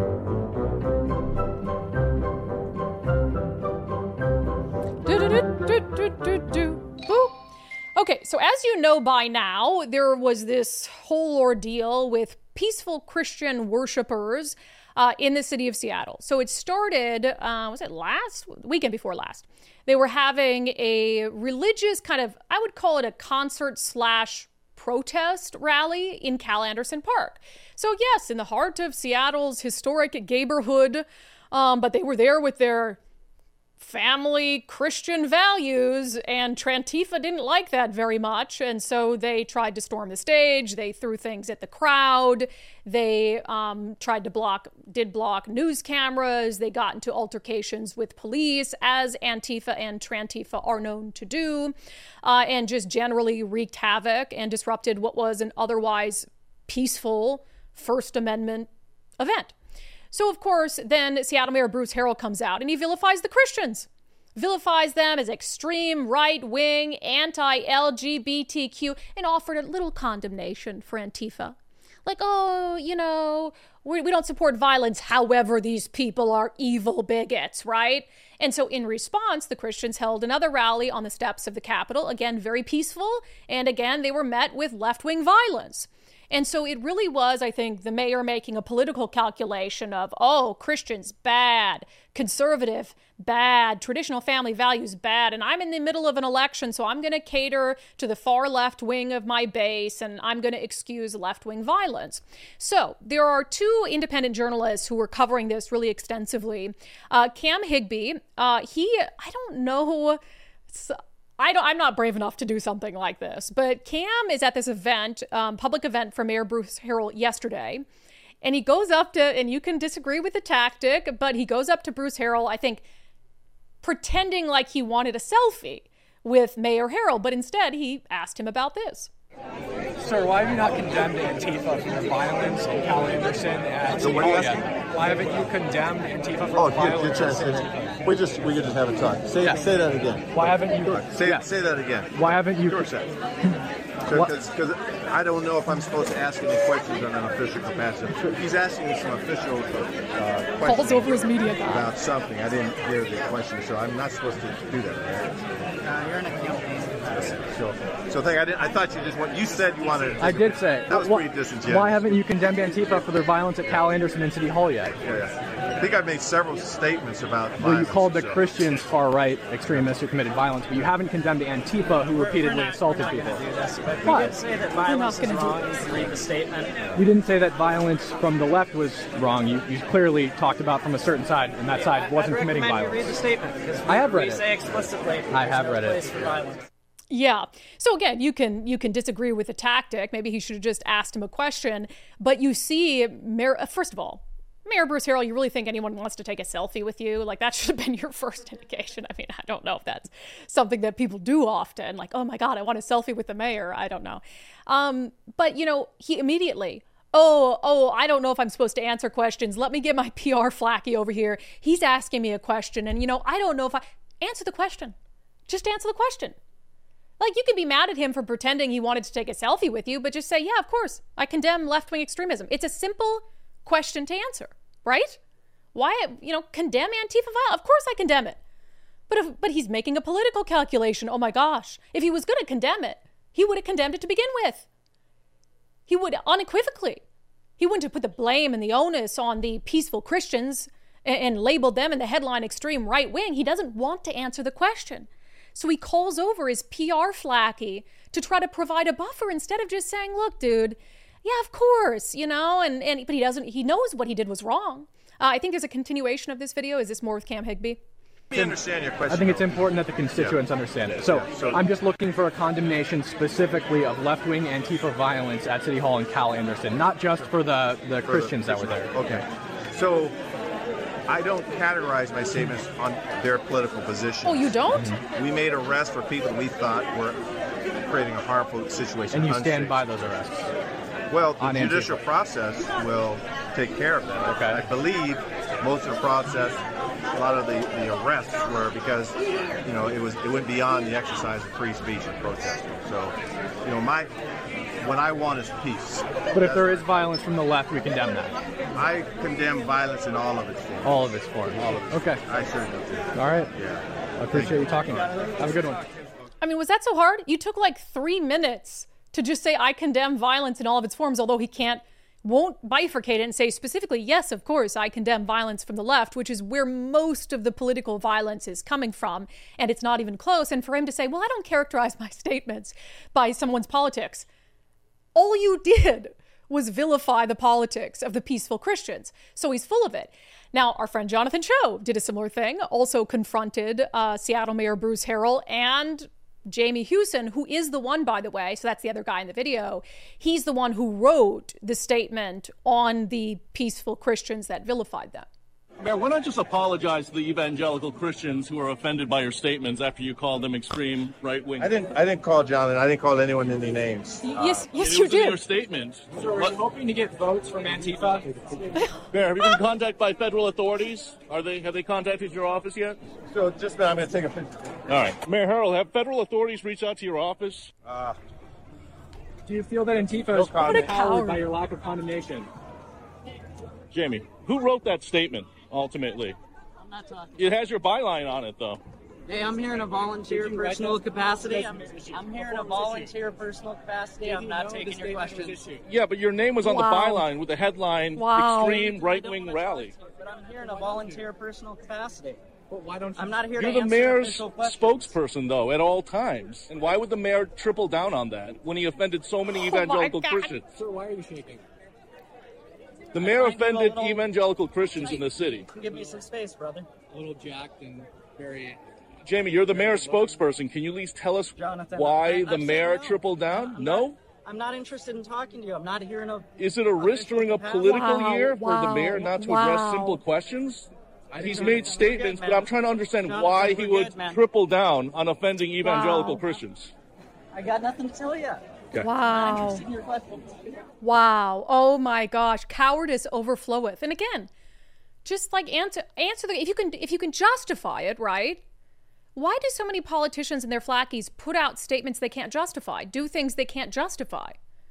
S1: Okay, so as you know by now, there was this whole ordeal with peaceful Christian worshipers in the city of Seattle. So it started, was it weekend before last? They were having a religious kind of, I would call it a concert / protest rally in Cal Anderson Park. So yes, in the heart of Seattle's historic neighborhood, but they were there with their family Christian values, and Trantifa didn't like that very much, and so they tried to storm the stage. They threw things at the crowd. They did block news cameras. They got into altercations with police, as Antifa and Trantifa are known to do, and just generally wreaked havoc and disrupted what was an otherwise peaceful First Amendment event. So, of course, then Seattle Mayor Bruce Harrell comes out and he vilifies the Christians, vilifies them as extreme, right-wing, anti-LGBTQ, and offered a little condemnation for Antifa. Like, oh, we don't support violence. However, these people are evil bigots, right? And so in response, the Christians held another rally on the steps of the Capitol, again, very peaceful. And again, they were met with left-wing violence. And so it really was, I think, the mayor making a political calculation of, oh, Christians, bad, conservative, bad, traditional family values, bad. And I'm in the middle of an election, so I'm going to cater to the far left wing of my base, and I'm going to excuse left-wing violence. So there are two independent journalists who were covering this really extensively. Cam Higbee, I don't know... I'm not brave enough to do something like this, but Cam is at this event, public event for Mayor Bruce Harrell yesterday, and he goes up to, and you can disagree with the tactic, but he goes up to Bruce Harrell, I think, pretending like he wanted a selfie with Mayor Harrell, but instead he asked him about this.
S5: Sir, why have you not condemned Antifa for their violence and Cal Anderson at City Hall yet? Why haven't you condemned Antifa for violence?
S6: We could just have a talk. Say that again.
S5: Why haven't you?
S6: Say that again.
S5: Why haven't you?
S6: Because I don't know if I'm supposed to ask any questions on an official capacity. He's asking me some official questions.
S1: Calls over his media guy
S6: about something. I didn't hear the question, so I'm not supposed to do that. Right?
S5: You're in a campaign.
S6: So I thought you just you said you wanted to.
S5: I did say.
S6: That was pretty disingenuous.
S5: Why haven't you condemned Antifa for their violence at Cal Anderson and City Hall yet?
S6: Yeah. I think I've made several statements about violence.
S5: Well, you called the Christians far-right extremists who committed violence, but you haven't condemned Antifa who repeatedly assaulted people.
S7: Why? You didn't say that violence is wrong. You read the statement.
S5: You didn't say that violence from the left was wrong. You clearly talked about from a certain side, and that side wasn't committing violence.
S7: You read the statement because
S5: I have read it.
S7: We say explicitly.
S5: I have read it.
S1: Yeah. So again, you can disagree with the tactic. Maybe he should have just asked him a question. But you see, first of all, Mayor Bruce Harrell, you really think anyone wants to take a selfie with you? Like, that should have been your first indication. I mean, I don't know if that's something that people do often. Like, oh my God, I want a selfie with the mayor. I don't know. But, he immediately, I don't know if I'm supposed to answer questions. Let me get my PR flacky over here. He's asking me a question. And, I don't know if answer the question. Just answer the question. Like, you can be mad at him for pretending he wanted to take a selfie with you, but just say, yeah, of course, I condemn left-wing extremism. It's a simple question to answer, right? Why, condemn Antifa violence? Of course I condemn it. But he's making a political calculation. Oh my gosh. If he was going to condemn it, he would have condemned it to begin with. He would unequivocally. He wouldn't have put the blame and the onus on the peaceful Christians and labeled them in the headline extreme right wing. He doesn't want to answer the question. So he calls over his PR flacky to try to provide a buffer instead of just saying, look, dude, yeah, of course, but he knows what he did was wrong. I think there's a continuation of this video. Is this more with Cam Higbee?
S6: I understand your question.
S5: I think it's important that the constituents understand it. So I'm just looking for a condemnation specifically of left-wing Antifa violence at City Hall and Cal Anderson, not just for the Christians that were there.
S6: Okay. So I don't categorize my statements on their political position.
S1: Oh, you don't?
S6: Mm-hmm. We made arrests for people we thought were creating a harmful situation.
S5: And you stand by those arrests?
S6: Well, the judicial process will take care of that.
S5: Okay.
S6: I believe most of the process, a lot of the arrests were because, it went beyond the exercise of free speech and protesting. So, what I want is peace.
S5: But if there is violence from the left, we condemn that.
S6: I condemn violence in all of its forms.
S5: All of its forms.
S6: All of its
S5: okay.
S6: I sure do.
S5: All right.
S6: Yeah.
S5: I appreciate you talking. Have a good one.
S1: I mean, was that so hard? You took like 3 minutes to just say, I condemn violence in all of its forms, although he won't bifurcate it and say specifically, yes, of course, I condemn violence from the left, which is where most of the political violence is coming from. And it's not even close. And for him to say, well, I don't characterize my statements by someone's politics. All you did was vilify the politics of the peaceful Christians. So he's full of it. Now, our friend Jonathan Cho did a similar thing, also confronted Seattle Mayor Bruce Harrell and Jamie Hewson, who is the one, by the way, so that's the other guy in the video, he's the one who wrote the statement on the peaceful Christians that vilified them.
S8: Mayor, why not just apologize to the evangelical Christians who are offended by your statements after you called them extreme right-wing?
S6: I didn't call Jonathan. I didn't call anyone any names.
S1: Yes, you
S8: did.
S1: did.
S8: Your statement.
S5: So are you hoping to get votes from Antifa?
S8: Mayor, have you been contacted by federal authorities? Have they contacted your office yet?
S6: So just now, I'm going to take a picture.
S8: All right. Mayor Harrell, have federal authorities reached out to your office?
S5: Do you feel that Antifa is
S1: What a
S5: cowed
S1: coward.
S5: by your lack of condemnation?
S8: Jamie, who wrote that statement, ultimately?
S7: I'm not talking.
S8: It has your byline on it, though.
S7: Hey, I'm here in a volunteer personal capacity. I'm here in a volunteer personal capacity. I'm not taking your questions.
S8: Yeah, but your name was on
S1: Wow.
S8: the byline with the headline,
S1: Wow.
S8: Extreme Right-Wing Rally.
S7: But I'm here in a volunteer personal capacity.
S5: But why don't you?
S7: I'm not here
S8: You're
S7: to
S8: the
S7: answer
S8: mayor's
S7: official questions.
S8: spokesperson, though, at all times. And why would the mayor triple down on that when he offended so many evangelical
S1: God.
S8: Christians?
S5: Sir, why are you shaking?
S8: The mayor
S7: I find you a
S8: offended
S7: little-
S8: evangelical Christians in the city.
S7: Give me some space, brother.
S5: A little jacked and very.
S8: Jamie, you're the mayor's spokesperson. Can you at least tell us
S7: Jonathan,
S8: why
S7: I'm
S8: the
S7: saying
S8: mayor
S7: no.
S8: tripled down? No?
S7: I'm not interested in talking to you. I'm not here in a...
S8: Is it a risk during a
S7: Official
S8: political
S1: Wow,
S8: year for the
S1: wow,
S8: mayor not to
S1: wow.
S8: address simple questions? He's
S7: know.
S8: made statements,
S7: We're good,
S8: but I'm
S7: man.
S8: trying to understand
S7: Jonathan,
S8: why
S7: we're
S8: he would
S7: good, man.
S8: triple down on offending evangelical
S1: Wow.
S8: Christians.
S7: I got nothing to tell you.
S8: Okay.
S7: I'm
S1: Wow.
S7: interested in your questions.
S1: Wow. Oh my gosh. Cowardice overfloweth. And again, just like answer the if you can justify it, right? Why do so many politicians and their flackies put out statements they can't justify, do things they can't justify?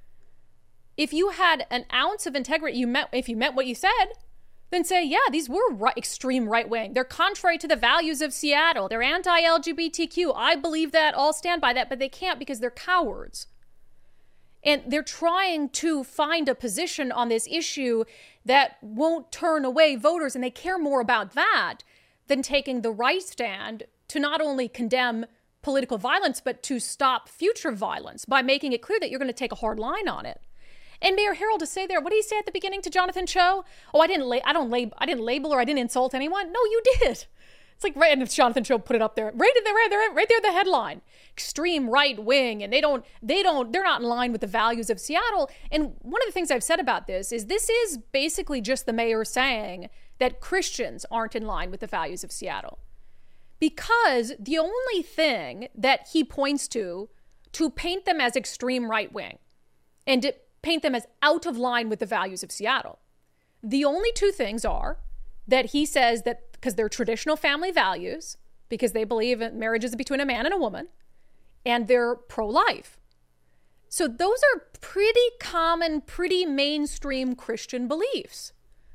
S1: If you had an ounce of integrity, if you meant what you said, then say, yeah, these were extreme right wing. They're contrary to the values of Seattle. They're anti-LGBTQ. I believe that. I'll stand by that. But they can't because they're cowards. And they're trying to find a position on this issue that won't turn away voters. And they care more about that than taking the right stand to not only condemn political violence, but to stop future violence by making it clear that you're going to take a hard line on it. And Mayor Harrell to say there, what did he say at the beginning to Jonathan Cho? Oh, I didn't label or I didn't insult anyone. No, you did. It's like, right, and Jonathan Cho put it up there, right there, the headline, extreme right wing, and they're not in line with the values of Seattle. And one of the things I've said about this is basically just the mayor saying that Christians aren't in line with the values of Seattle. Because the only thing that he points to paint them as extreme right wing and to paint them as out of line with the values of Seattle, the only two things are that he says that because they're traditional family values, because they believe in marriage is between a man and a woman, and they're pro-life. So those are pretty common, pretty mainstream Christian beliefs.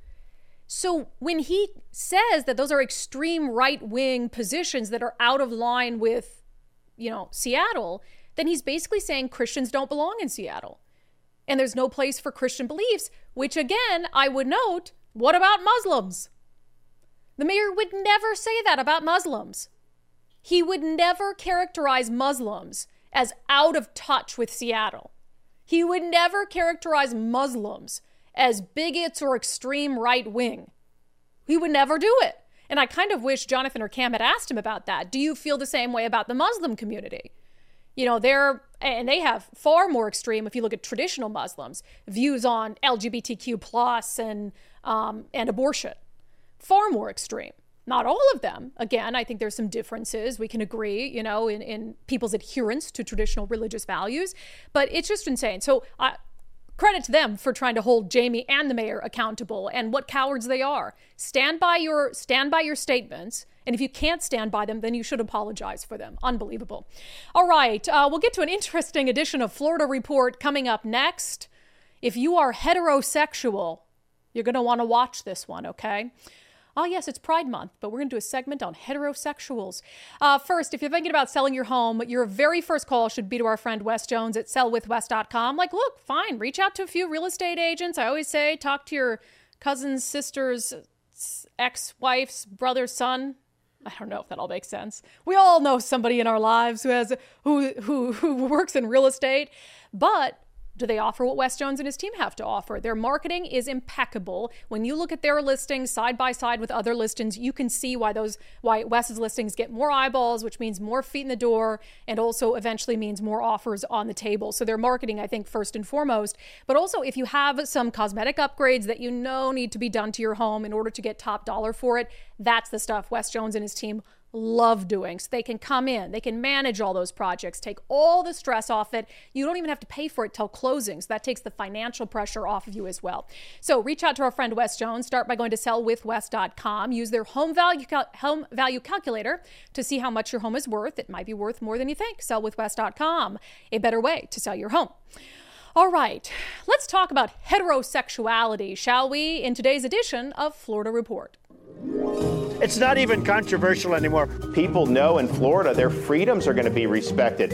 S1: So when he says that those are extreme right-wing positions that are out of line with, Seattle, then he's basically saying Christians don't belong in Seattle. And there's no place for Christian beliefs, which again, I would note, what about Muslims? The mayor would never say that about Muslims. He would never characterize Muslims as out of touch with Seattle. He would never characterize Muslims as bigots or extreme right wing. He would never do it. And I kind of wish Jonathan or Cam had asked him about that. Do you feel the same way about the Muslim community? They have far more extreme, if you look at traditional Muslims, views on LGBTQ plus and abortion. Far more extreme. Not all of them. Again, I think there's some differences. We can agree, in people's adherence to traditional religious values. But it's just insane. So credit to them for trying to hold Jamie and the mayor accountable, and what cowards they are. Stand by your statements. And if you can't stand by them, then you should apologize for them. Unbelievable. All right. We'll get to an interesting edition of Florida Report coming up next. If you are heterosexual, you're going to want to watch this one, okay? Oh, yes, it's Pride Month, but we're going to do a segment on heterosexuals. First, if you're thinking about selling your home, your very first call should be to our friend Wes Jones at sellwithwes.com. Look, fine, reach out to a few real estate agents. I always say, talk to your cousin's sister's ex-wife's brother's son. I don't know if that all makes sense. We all know somebody in our lives who works in real estate, but do they offer what Wes Jones and his team have to offer? Their marketing is impeccable. When you look at their listings side by side with other listings, you can see why Wes's listings get more eyeballs, which means more feet in the door, and also eventually means more offers on the table. So their marketing, I think, first and foremost. But also, if you have some cosmetic upgrades that need to be done to your home in order to get top dollar for it, that's the stuff Wes Jones and his team love doing. So they can come in, they can manage all those projects, take all the stress off it. You don't even have to pay for it till closing. So that takes the financial pressure off of you as well. So reach out to our friend Wes Jones. Start by going to sellwithwes.com. Use their home value calculator to see how much your home is worth. It might be worth more than you think. Sellwithwes.com, a better way to sell your home. All right, let's talk about heterosexuality, shall we, in today's edition of Florida Report.
S9: It's not even controversial anymore.
S10: People know in Florida their freedoms are going to be respected.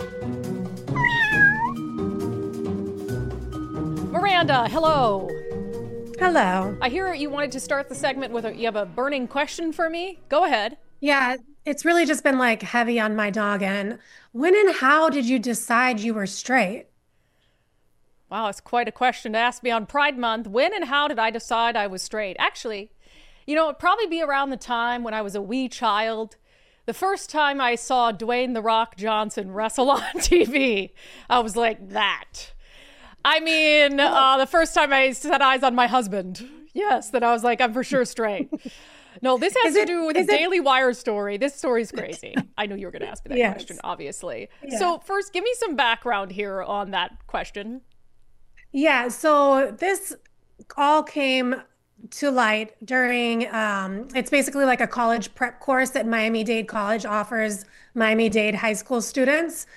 S1: Miranda, hello.
S11: Hello.
S1: I hear you wanted to start the segment with you have a burning question for me. Go ahead.
S11: Yeah, it's really just been like heavy on my noggin. When and how did you decide you were straight?
S1: Wow, it's quite a question to ask me on Pride Month. When and how did I decide I was straight? Actually, it'd probably be around the time when I was a wee child. The first time I saw Dwayne "The Rock" Johnson wrestle on TV, I was like, that. I mean, the first time I set eyes on my husband, yes, then I was like, I'm for sure straight. No, this has to do with a Daily Wire story. This story's crazy. I knew you were going to ask me that question, obviously. Yeah. So first, give me some background here on that question.
S11: Yeah, so this all came to light during, it's basically like a college prep course that Miami-Dade College offers Miami-Dade high school students.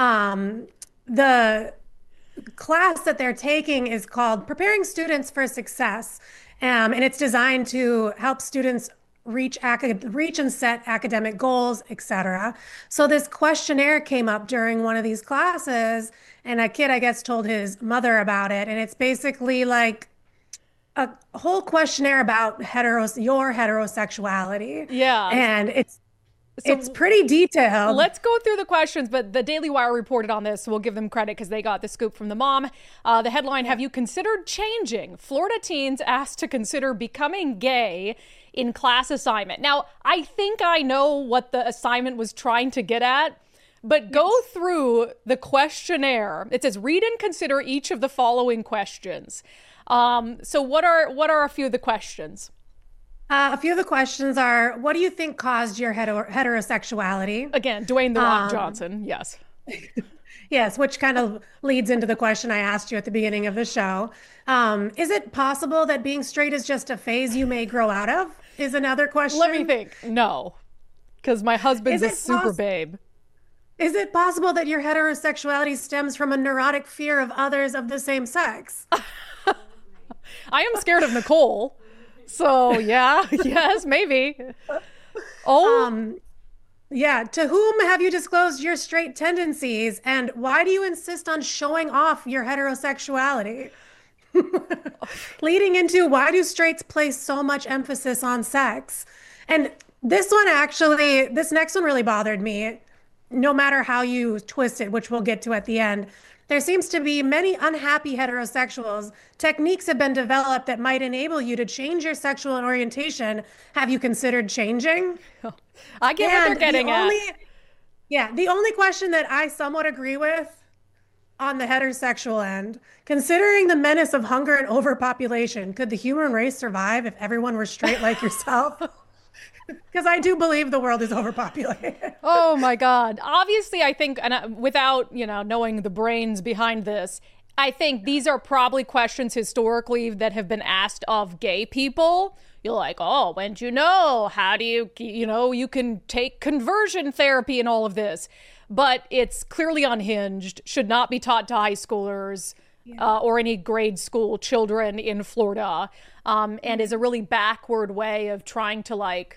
S11: The class that they're taking is called Preparing Students for Success, and it's designed to help students reach and set academic goals, etc. So this questionnaire came up during one of these classes, and a kid, I guess, told his mother about it, and it's basically like a whole questionnaire about your heterosexuality.
S1: Yeah.
S11: And it's pretty detailed.
S1: Let's go through the questions, but the Daily Wire reported on this, so we'll give them credit because they got the scoop from the mom. The headline, Have you considered changing? Florida teens asked to consider becoming gay in class assignment. Now, I think I know what the assignment was trying to get at, but go through the questionnaire. It says, read and consider each of the following questions. So what are a few of the questions?
S11: A few of the questions are, what do you think caused your heterosexuality?
S1: Again, Dwayne "The Rock" Johnson, yes.
S11: Yes, which kind of leads into the question I asked you at the beginning of the show. Is it possible that being straight is just a phase you may grow out of? Is another question.
S1: Let me think. No, because my husband's a super babe.
S11: Is it possible that your heterosexuality stems from a neurotic fear of others of the same sex?
S1: I am scared of Nicole. So, yeah, yes, maybe.
S11: Yeah. To whom have you disclosed your straight tendencies, and why do you insist on showing off your heterosexuality? Leading into, why do straights place so much emphasis on sex? And this next one really bothered me, no matter how you twist it, which we'll get to at the end. There seems to be many unhappy heterosexuals. Techniques have been developed that might enable you to change your sexual orientation. Have you considered changing?
S1: I get what they're getting at.
S11: Yeah, the only question that I somewhat agree with on the heterosexual end, considering the menace of hunger and overpopulation, could the human race survive if everyone were straight like yourself? Because I do believe the world is overpopulated.
S1: Oh my God. Obviously, I think, and without, knowing the brains behind this, I think these are probably questions historically that have been asked of gay people. You're like, oh, when'd you know? How do you can take conversion therapy and all of this. But it's clearly unhinged, should not be taught to high schoolers or any grade school children in Florida, and is a really backward way of trying to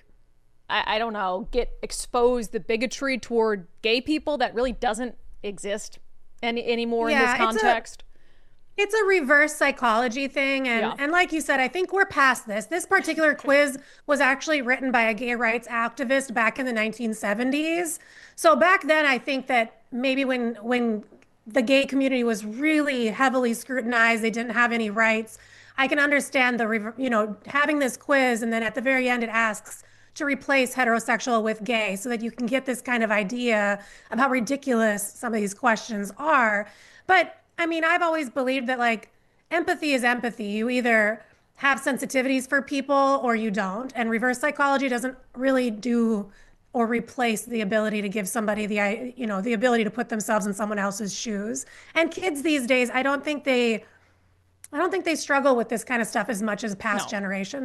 S1: I don't know, expose the bigotry toward gay people that really doesn't exist anymore in this context.
S11: It's a reverse psychology thing. And like you said, I think we're past this. This particular quiz was actually written by a gay rights activist back in the 1970s. So back then, I think that maybe when the gay community was really heavily scrutinized, they didn't have any rights. I can understand having this quiz, and then at the very end, it asks to replace heterosexual with gay, so that you can get this kind of idea of how ridiculous some of these questions are. But I mean, I've always believed that empathy is empathy. You either have sensitivities for people or you don't. And reverse psychology doesn't really do or replace the ability to give somebody the ability to put themselves in someone else's shoes. And kids these days, I don't think they struggle with this kind of stuff as much as past generations.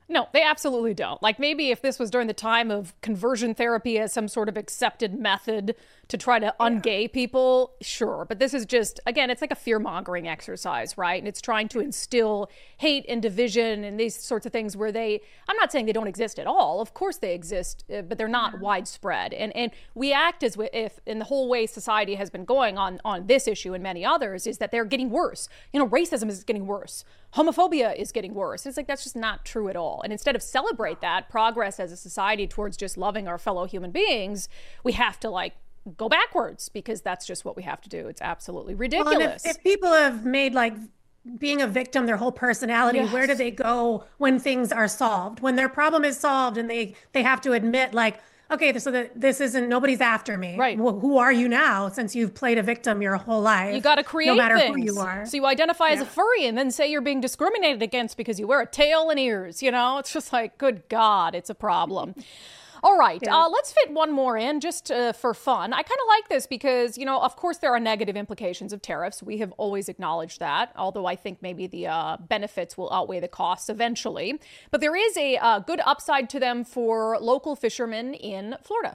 S1: No, they absolutely don't. Like maybe if this was during the time of conversion therapy as some sort of accepted method to try to ungay people, sure. But this is just, again, it's like a fear-mongering exercise, right? And it's trying to instill hate and division and these sorts of things where I'm not saying they don't exist at all. Of course they exist, but they're not widespread. And we act as if, in the whole way society has been going on this issue and many others, is that they're getting worse. Racism is getting worse. Homophobia is getting worse. It's like, that's just not true at all. And instead of celebrate that progress as a society towards just loving our fellow human beings, we have to go backwards because that's just what we have to do. It's absolutely ridiculous.
S11: Well, and if people have made being a victim their whole personality, where do they go when things are solved? When their problem is solved and they have to admit okay, so this isn't, nobody's after me.
S1: Right.
S11: Well, who are you now since you've played a victim your whole life?
S1: You got to create
S11: no matter
S1: things.
S11: Who you are.
S1: So you identify as a furry and then say you're being discriminated against because you wear a tail and ears. It's just like, good God, it's a problem. All right, let's fit one more in just for fun. I kind of like this because, of course, there are negative implications of tariffs. We have always acknowledged that, although I think maybe the benefits will outweigh the costs eventually. But there is a good upside to them for local fishermen in Florida.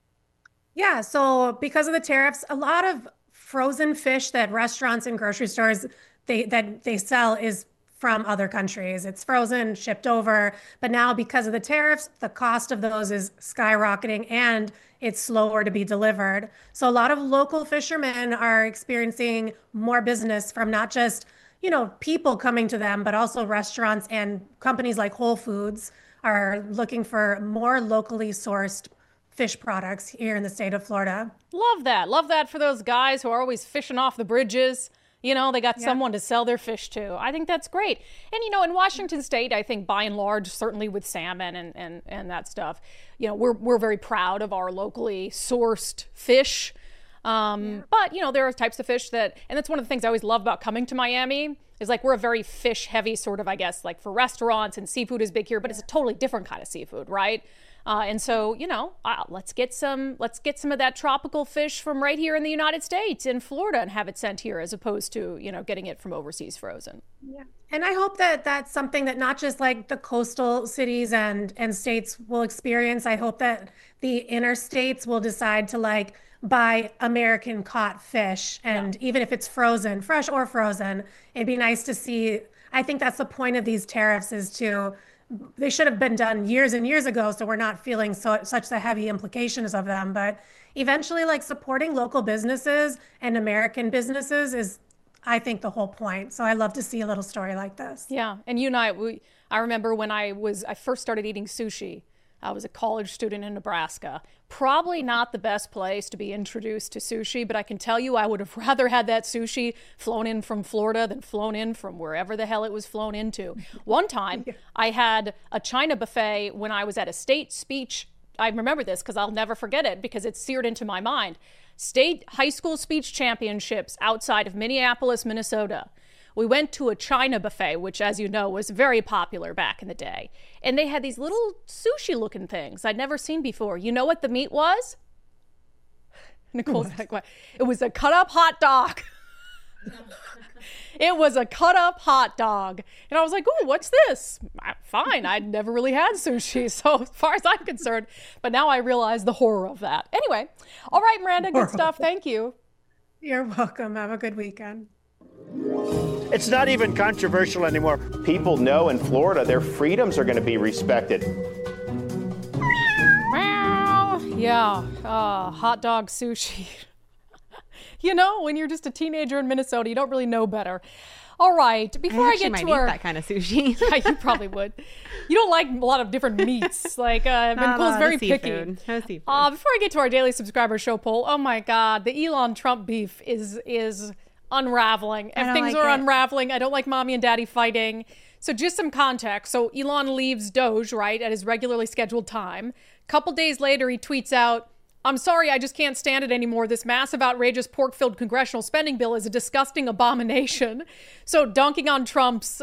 S11: Yeah, so because of the tariffs, a lot of frozen fish that restaurants and grocery stores they sell is from other countries. It's frozen, shipped over, but now because of the tariffs, the cost of those is skyrocketing and it's slower to be delivered. So a lot of local fishermen are experiencing more business from not just, people coming to them, but also restaurants and companies like Whole Foods are looking for more locally sourced fish products here in the state of Florida.
S1: Love that. Love that for those guys who are always fishing off the bridges. They got someone to sell their fish to. I think that's great. And, in Washington State, I think by and large, certainly with salmon and that stuff, we're very proud of our locally sourced fish. But, there are types of fish and that's one of the things I always love about coming to Miami is we're a very fish heavy sort of, I guess, for restaurants, and seafood is big here, but it's a totally different kind of seafood, right? And so, let's get some of that tropical fish from right here in the United States, in Florida, and have it sent here as opposed to, getting it from overseas frozen.
S11: Yeah. And I hope that that's something that not just the coastal cities and states will experience. I hope that the interstates will decide to buy American caught fish. And even if it's frozen, fresh or frozen, it'd be nice to see. I think that's the point of these tariffs they should have been done years and years ago, so we're not feeling such the heavy implications of them. But eventually, supporting local businesses and American businesses is, I think, the whole point. So I love to see a little story like this.
S1: Yeah, and you and I remember when I first started eating sushi. I was a college student in Nebraska. Probably not the best place to be introduced to sushi, but I can tell you I would have rather had that sushi flown in from Florida than flown in from wherever the hell it was flown into. One time, I had a China buffet when I was at a state speech. I remember this because I'll never forget it because it's seared into my mind. State high school speech championships outside of Minneapolis, Minnesota. We went to a China buffet, which, as you know, was very popular back in the day. And they had these little sushi-looking things I'd never seen before. You know what the meat was? Nicole's like, what? It was a cut-up hot dog. It was a cut-up hot dog. And I was like, ooh, what's this? Fine. I'd never really had sushi, so as far as I'm concerned. But now I realize the horror of that. Anyway. All right, Miranda, good stuff. Thank you.
S11: You're welcome. Have a good weekend.
S9: It's not even controversial anymore.
S10: People know in Florida their freedoms are going to be respected.
S1: Yeah, hot dog sushi. When you're just a teenager in Minnesota, you don't really know better. All right, before I get to
S3: eat that kind of sushi.
S1: Yeah, you probably would. You don't like a lot of different meats. Nicole's very picky.
S3: No seafood.
S1: Before I get to our daily subscriber show poll, oh my God, the Elon Trump beef is unraveling. And things are unraveling. I don't like mommy and daddy fighting. So just some context. So Elon leaves Doge, right, at his regularly scheduled time. A couple days later, he tweets out, "I'm sorry, I just can't stand it anymore. This massive, outrageous, pork-filled congressional spending bill is a disgusting abomination." So dunking on Trump's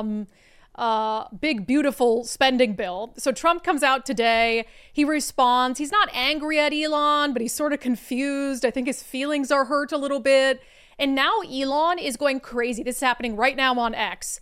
S1: big, beautiful spending bill. So Trump comes out today. He responds. He's not angry at Elon, but he's sort of confused. I think his feelings are hurt a little bit. And now Elon is going crazy. This is happening right now on X.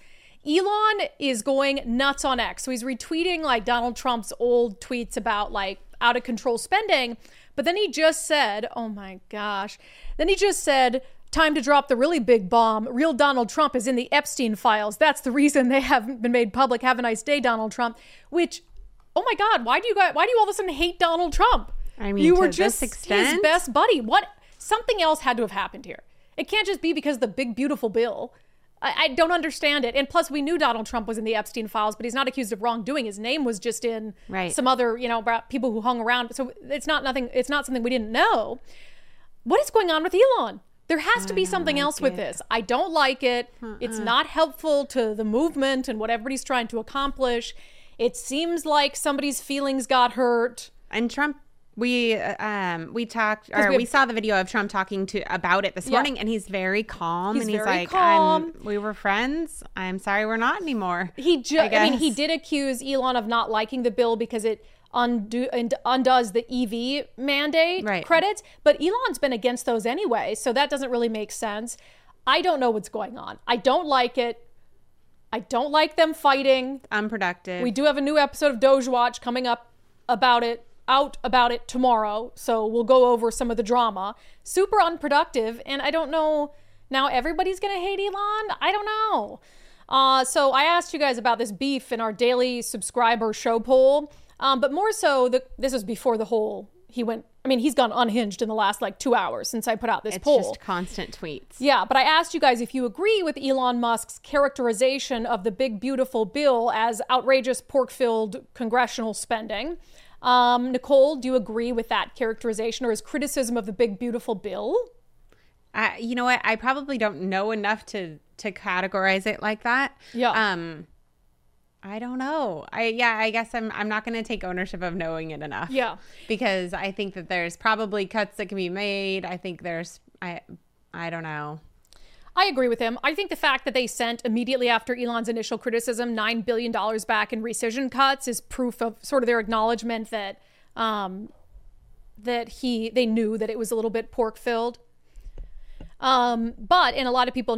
S1: Elon is going nuts on X. So he's retweeting like Donald Trump's old tweets about like out of control spending. But then he just said, oh my gosh. Then he just said, time to drop the really big bomb. Real Donald Trump is in the Epstein files. That's the reason they haven't been made public. Have a nice day, Donald Trump. Which, oh my God, why do you all of a sudden hate Donald Trump?
S3: I mean,
S1: you were just his best buddy. What? Something else had to have happened here. It can't just be because of the big, beautiful bill. I don't understand it. And plus, we knew Donald Trump was in the Epstein files, but he's not accused of wrongdoing. His name was just in some other, people who hung around. So it's not something we didn't know. What is going on with Elon? There has to be something else with this. I don't like it. It's not helpful to the movement and what everybody's trying to accomplish. It seems like somebody's feelings got hurt.
S3: And Trump, we saw the video of Trump talking about it this morning, and he's very calm. He's very calm. We were friends. I'm sorry we're not anymore.
S1: He did accuse Elon of not liking the bill because it undoes the EV mandate credits, but Elon's been against those anyway, so that doesn't really make sense. I don't know what's going on. I don't like it. I don't like them fighting.
S3: Unproductive.
S1: We do have a new episode of Doge Watch coming up about it tomorrow, so we'll go over some of the drama. Super unproductive, and I don't know, now everybody's gonna hate Elon? I don't know. So I asked you guys about this beef in our daily subscriber show poll, but more so, this was before the whole, he's gone unhinged in the last 2 hours since I put out this poll.
S3: It's just constant tweets.
S1: Yeah, but I asked you guys if you agree with Elon Musk's characterization of the big, beautiful bill as outrageous pork-filled congressional spending. Nicole, do you agree with that characterization or his criticism of the big, beautiful bill?
S3: You know what? I probably don't know enough to categorize it like that.
S1: Yeah.
S3: I don't know. I guess I'm not going to take ownership of knowing it enough.
S1: Yeah.
S3: Because I think that there's probably cuts that can be made. I think I don't know.
S1: I agree with him. I think the fact that they sent immediately after Elon's initial criticism $9 billion back in rescission cuts is proof of sort of their acknowledgement that they knew that it was a little bit pork filled. But in a lot of people,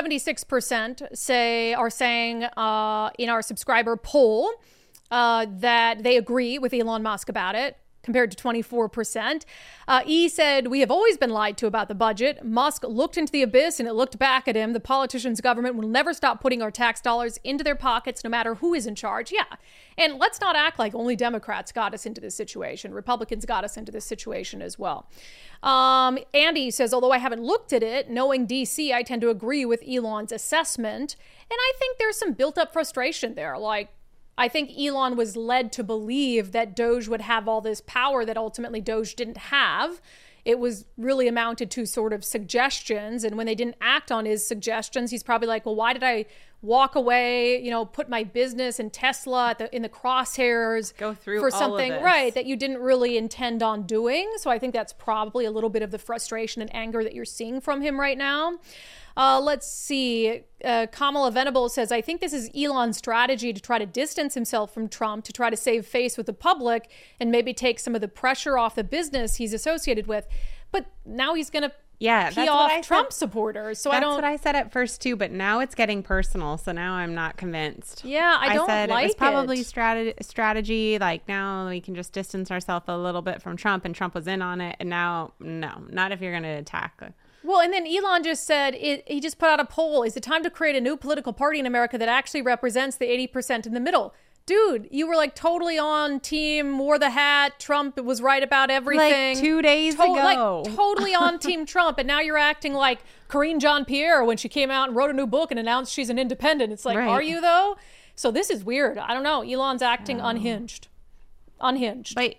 S1: 76% are saying in our subscriber poll that they agree with Elon Musk about it, compared to 24%. E said, we have always been lied to about the budget. Musk looked into the abyss and it looked back at him. The politicians' government will never stop putting our tax dollars into their pockets, no matter who is in charge. Yeah. And let's not act like only Democrats got us into this situation. Republicans got us into this situation as well. Andy says, although I haven't looked at it, knowing DC, I tend to agree with Elon's assessment. And I think there's some built up frustration there. I think Elon was led to believe that Doge would have all this power that ultimately Doge didn't have. It was really amounted to sort of suggestions. And when they didn't act on his suggestions, he's probably like, well, why did I walk away, put my business and Tesla in the crosshairs,
S3: go through
S1: for
S3: all
S1: something,
S3: of this.
S1: right, that you didn't really intend on doing. So I think that's probably a little bit of the frustration and anger that you're seeing from him right now. Let's see. Kamala Venable says, I think this is Elon's strategy to try to distance himself from Trump, to try to save face with the public and maybe take some of the pressure off the business he's associated with. But now he's going to pee off Trump supporters. So
S3: that's what I said at first too, but now it's getting personal. So now I'm not convinced.
S1: Yeah, I don't
S3: said
S1: like
S3: it. Was probably strategy. Now we can just distance ourselves a little bit from Trump, and Trump was in on it. And now, no, not if you're going to attack.
S1: Well, and then Elon just said, he just put out a poll. Is it time to create a new political party in America that actually represents the 80% in the middle? Dude, you were totally on team, wore the hat. Trump was right about everything.
S3: 2 days ago.
S1: Totally on team Trump. And now you're acting like Karine Jean-Pierre when she came out and wrote a new book and announced she's an independent. It's
S3: right.
S1: Are you though? So this is weird. I don't know. Elon's acting unhinged.
S3: But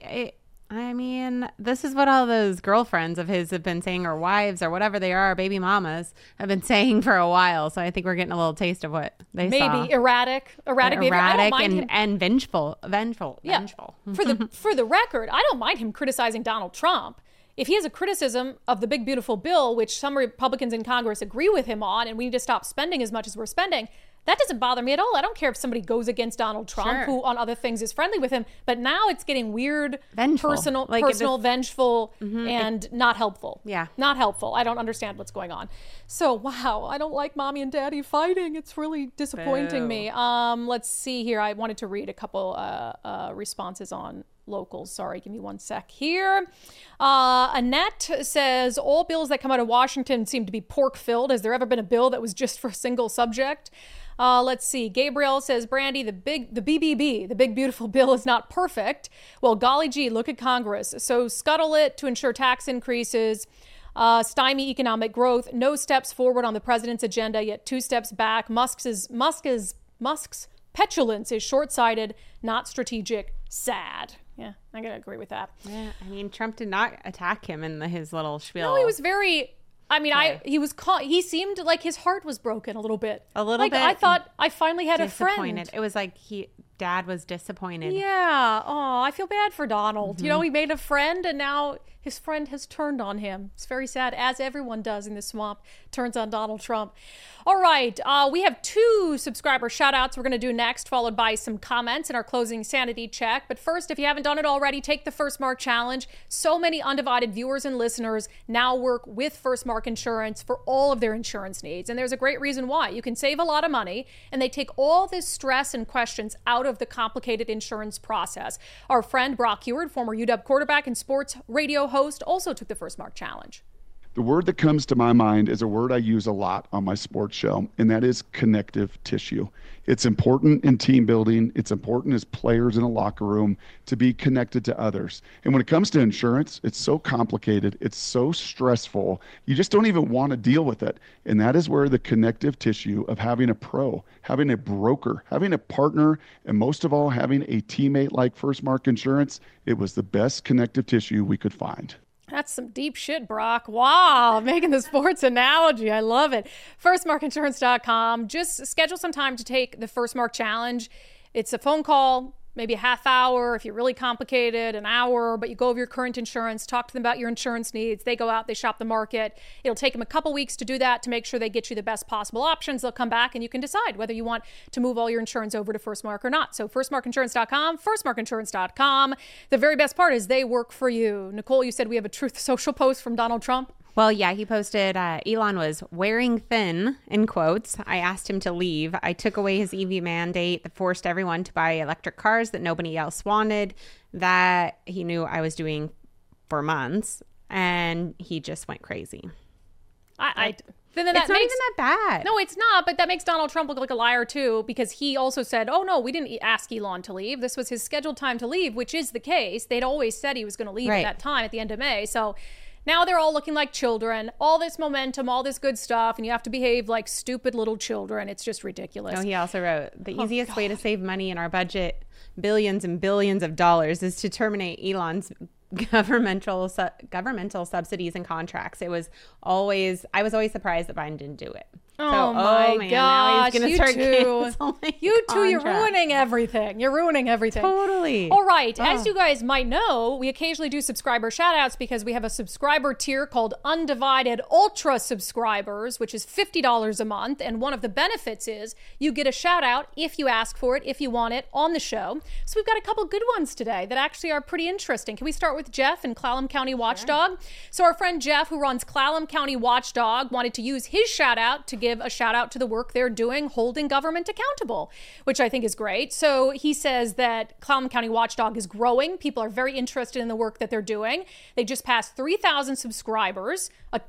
S3: this is what all those girlfriends of his have been saying, or wives, or whatever they are, baby mamas, have been saying for a while. So I think we're getting a little taste of what they saw.
S1: Maybe erratic
S3: and vengeful.
S1: Yeah. For the record, I don't mind him criticizing Donald Trump. If he has a criticism of the big, beautiful bill, which some Republicans in Congress agree with him on, and we need to stop spending as much as we're spending, That doesn't bother me at all. I don't care if somebody goes against Donald Trump, who on other things is friendly with him. But now it's getting weird, vengeful. personal, vengeful, and not helpful.
S3: Yeah.
S1: Not helpful. I don't understand what's going on. So, wow, I don't like mommy and daddy fighting. It's really disappointing me. Let's see here. I wanted to read a couple responses on locals. Sorry, give me one sec here. Annette says, all bills that come out of Washington seem to be pork-filled. Has there ever been a bill that was just for a single subject? Let's see. Gabriel says, Brandy, the BBB, the big beautiful bill is not perfect. Well, golly gee, look at Congress. So scuttle it to ensure tax increases, stymie economic growth, no steps forward on the president's agenda, yet 2 steps back. Musk's petulance is short-sighted, not strategic, sad. Yeah, I gotta agree with that.
S3: Yeah, I mean, Trump did not attack him in his little spiel.
S1: No, he was very... I mean, he seemed like his heart was broken a little bit.
S3: A little bit.
S1: I thought I finally had a friend.
S3: It was like Dad was disappointed.
S1: Yeah. Oh, I feel bad for Donald. Mm-hmm. You know, he made a friend and now his friend has turned on him. It's very sad, as everyone does in the swamp, turns on Donald Trump. All right. We have 2 subscriber shout outs we're going to do next, followed by some comments in our closing sanity check. But first, if you haven't done it already, take the First Mark Challenge. So many Undivided viewers and listeners now work with First Mark Insurance for all of their insurance needs. And there's a great reason why. You can save a lot of money and they take all this stress and questions out of the complicated insurance process. Our friend Brock Heward, former UW quarterback and sports radio host, also took the First Mark Challenge.
S12: The word that comes to my mind is a word I use a lot on my sports show, and that is connective tissue. It's important in team building. It's important as players in a locker room to be connected to others. And when it comes to insurance, it's so complicated. It's so stressful. You just don't even want to deal with it. And that is where the connective tissue of having a pro, having a broker, having a partner, and most of all, having a teammate like First Mark Insurance, it was the best connective tissue we could find.
S1: That's some deep shit, Brock. Wow, making the sports analogy. I love it. FirstMarkInsurance.com. Just schedule some time to take the First Mark Challenge. It's a phone call, maybe a half hour. If you're really complicated, an hour, but you go over your current insurance, talk to them about your insurance needs. They go out, they shop the market. It'll take them a couple weeks to do that to make sure they get you the best possible options. They'll come back and you can decide whether you want to move all your insurance over to First Mark or not. So FirstMarkInsurance.com, FirstMarkInsurance.com. The very best part is they work for you. Nicole, you said we have a Truth Social post from Donald Trump.
S3: Well, yeah, he posted Elon was wearing thin, in quotes. I asked him to leave. I took away his EV mandate that forced everyone to buy electric cars that nobody else wanted, that he knew I was doing for months, and he just went crazy.
S1: It's not
S3: even that bad.
S1: No, it's not, but that makes Donald Trump look like a liar too, because he also said, oh no, we didn't ask Elon to leave. This was his scheduled time to leave, which is the case. They'd always said he was going to leave at that time at the end of May. So now they're all looking like children, all this momentum, all this good stuff, and you have to behave like stupid little children. It's just ridiculous.
S3: No, he also wrote, the easiest way to save money in our budget, billions and billions of dollars, is to terminate Elon's governmental subsidies and contracts. I was always surprised that Biden didn't do it.
S1: Oh my gosh, you two, you're ruining everything. You're ruining everything.
S3: Totally.
S1: All right, as you guys might know, we occasionally do subscriber shout-outs because we have a subscriber tier called Undivided Ultra Subscribers, which is $50 a month, and one of the benefits is you get a shout-out if you ask for it, if you want it, on the show. So we've got a couple good ones today that actually are pretty interesting. Can we start with Jeff in Clallam County Watchdog? Sure. So our friend Jeff, who runs Clallam County Watchdog, wanted to use his shout-out to give a shout out to the work they're doing holding government accountable, which I think is great. So he says that Clallam County Watchdog is growing. People are very interested in the work that they're doing. They just passed 3,000 subscribers, a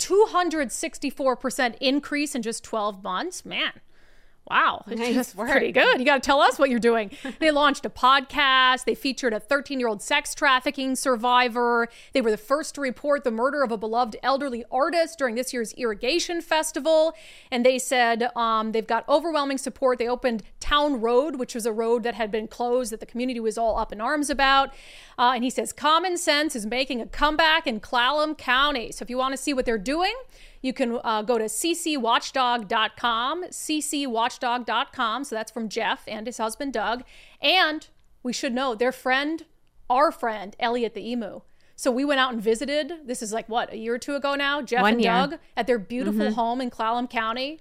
S1: 264% increase in just 12 months. Man. Wow, it's just pretty good. You got to tell us what you're doing. They launched a podcast. They featured a 13-year-old sex trafficking survivor. They were the first to report the murder of a beloved elderly artist during this year's Irrigation Festival. And they said they've got overwhelming support. They opened Town Road, which was a road that had been closed that the community was all up in arms about. And he says common sense is making a comeback in Clallam County. So if you want to see what they're doing, you can go to ccwatchdog.com, ccwatchdog.com. So that's from Jeff and his husband, Doug. And we should know our friend, Elliot the Emu. So we went out and visited. This is like, a year or two ago now? Jeff and Doug at their beautiful home in Clallam County.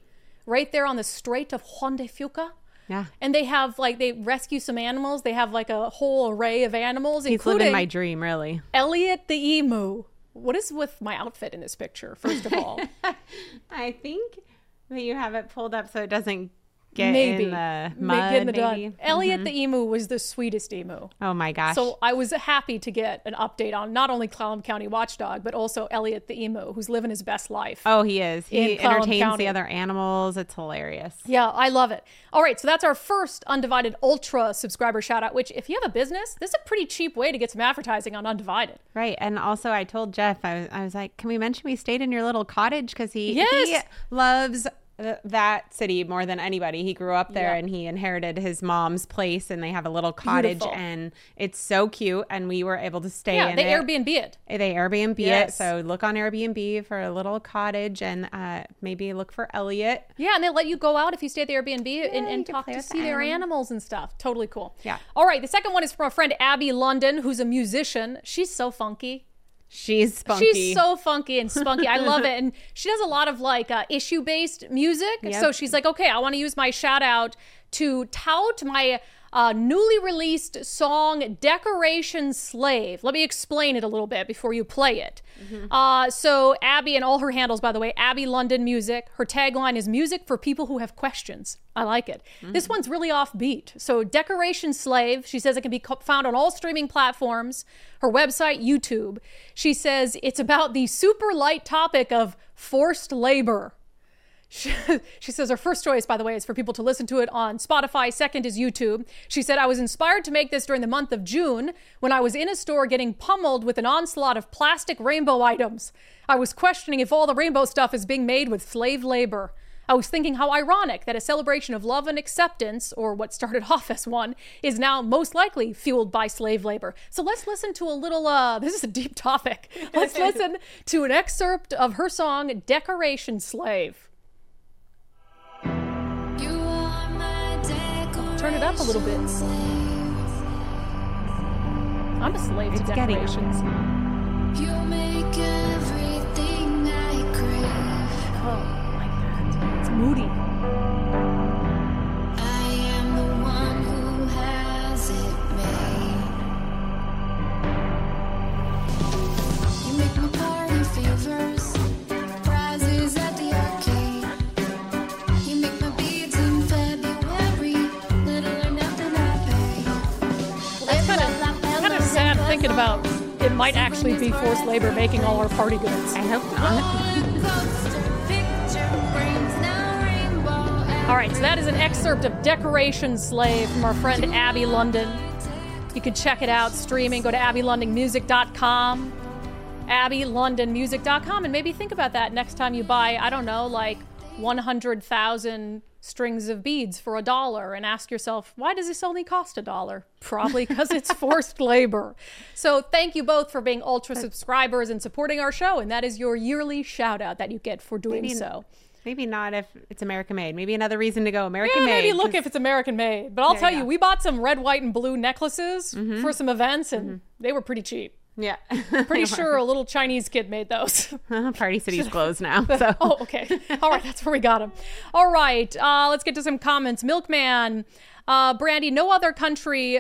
S1: right there on the Strait of Juan de Fuca.
S3: Yeah.
S1: And they have they rescue some animals. They have a whole array of animals,
S3: He's
S1: including
S3: living my dream, really.
S1: Elliot the emu. What is with my outfit in this picture, first of all?
S3: I think that you have it pulled up so it doesn't get
S1: maybe.
S3: in the mud. Maybe.
S1: Elliot the emu was the sweetest emu.
S3: Oh my gosh.
S1: So I was happy to get an update on not only Clallam County Watchdog, but also Elliot the emu, who's living his best life.
S3: Oh, he is. He
S1: Clallam
S3: entertains
S1: County.
S3: the other animals. It's hilarious.
S1: Yeah, I love it. All right, so that's our first Undivided Ultra subscriber shout out, which if you have a business, this is a pretty cheap way to get some advertising on Undivided.
S3: Right. And also I told Jeff, I was like, can we mention we stayed in your little cottage? Because he loves that city more than anybody. He grew up there and he inherited his mom's place, and they have a little cottage. Beautiful. And it's so cute, and we were able to stay in it.
S1: They Airbnb it.
S3: They Airbnb it. So look on Airbnb for a little cottage, and maybe look for Elliot.
S1: Yeah, and they let you go out if you stay at the Airbnb and talk to see their animals and stuff. Totally cool.
S3: Yeah.
S1: All right, the second one is from a friend, Abby London, who's a musician. She's so funky.
S3: She's spunky.
S1: She's so funky and spunky. I love it. And she does a lot of issue-based music. Yep. So she's like, okay, I want to use my shout out to tout my newly released song, Decoration Slave. Let me explain it a little bit before you play it. Mm-hmm. So Abby, and all her handles, by the way, Abby London Music. Her tagline is music for people who have questions. I like it. Mm-hmm. This one's really offbeat. So Decoration Slave, she says it can be found on all streaming platforms. Her website, YouTube. She says it's about the super light topic of forced labor. She says her first choice, by the way, is for people to listen to it on Spotify. Second is YouTube. She said, I was inspired to make this during the month of June when I was in a store getting pummeled with an onslaught of plastic rainbow items. I was questioning if all the rainbow stuff is being made with slave labor. I was thinking how ironic that a celebration of love and acceptance, or what started off as one, is now most likely fueled by slave labor. So let's listen to a little, this is a deep topic. Let's listen to an excerpt of her song, Decoration Slave. Turn it up a little bit. I'm a slave to decorations. You make everything I crave. Oh, like that. It's moody. I am the one who has it made. You make my party favors. Prizes at the arcade. You make my beads in February. Little or nothing I pay. That's kind of sad thinking about it might actually be forced labor making all our party goods.
S3: I hope not.
S1: All right, so that is an excerpt of Decoration Slave from our friend Abby London. You can check it out streaming. Go to abbylondonmusic.com, abbylondonmusic.com, and maybe think about that next time you buy, I don't know, 100,000 strings of beads for $1 and ask yourself, why does this only cost $1? Probably because it's forced labor. So thank you both for being Ultra subscribers and supporting our show, and that is your yearly shout out that you get for doing so.
S3: Maybe not if it's American made. Maybe another reason to go American made.
S1: Maybe look if it's American made. But I'll tell you, we bought some red, white, and blue necklaces for some events, and they were pretty cheap.
S3: Yeah.
S1: Pretty sure a little Chinese kid made those.
S3: Party City's closed now. So.
S1: Oh, okay. All right, that's where we got them. All right, let's get to some comments. Milkman, Brandy, in no other country,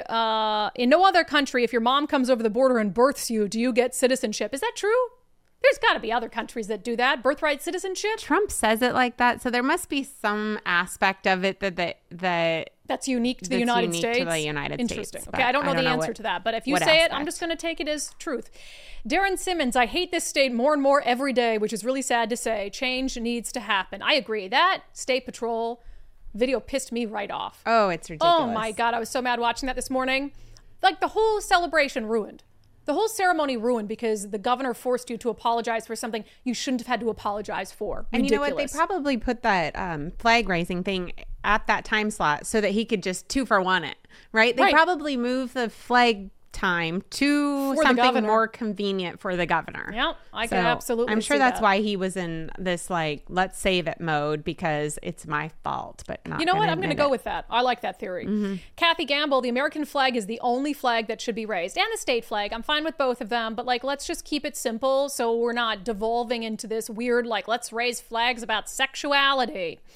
S1: if your mom comes over the border and births you, do you get citizenship? Is that true? There's got to be other countries that do that. Birthright citizenship.
S3: Trump says it like that, so there must be some aspect of it
S1: that's unique to the United States. Interesting. Okay, I don't know the answer to that, but if you say it, I'm just going to take it as truth. Darren Simmons, I hate this state more and more every day, which is really sad to say. Change needs to happen. I agree. That State Patrol video pissed me right off.
S3: Oh, it's ridiculous.
S1: Oh my God, I was so mad watching that this morning. Like the whole celebration ruined. The whole ceremony ruined because the governor forced you to apologize for something you shouldn't have had to apologize for.
S3: And
S1: Ridiculous.
S3: You know what? They probably put that flag raising thing at that time slot so that he could just 2-for-1 it, right? They probably moved the flag time to something more convenient for the governor.
S1: Yeah, I can absolutely
S3: I'm sure
S1: see
S3: that's
S1: that.
S3: why he was in this let's save it mode, because it's my fault, but not.
S1: You know what? I'm going to go with that. I like that theory.
S3: Mm-hmm.
S1: Kathy Gamble, the American flag is the only flag that should be raised, and the state flag. I'm fine with both of them, but let's just keep it simple so we're not devolving into this weird let's raise flags about sexuality.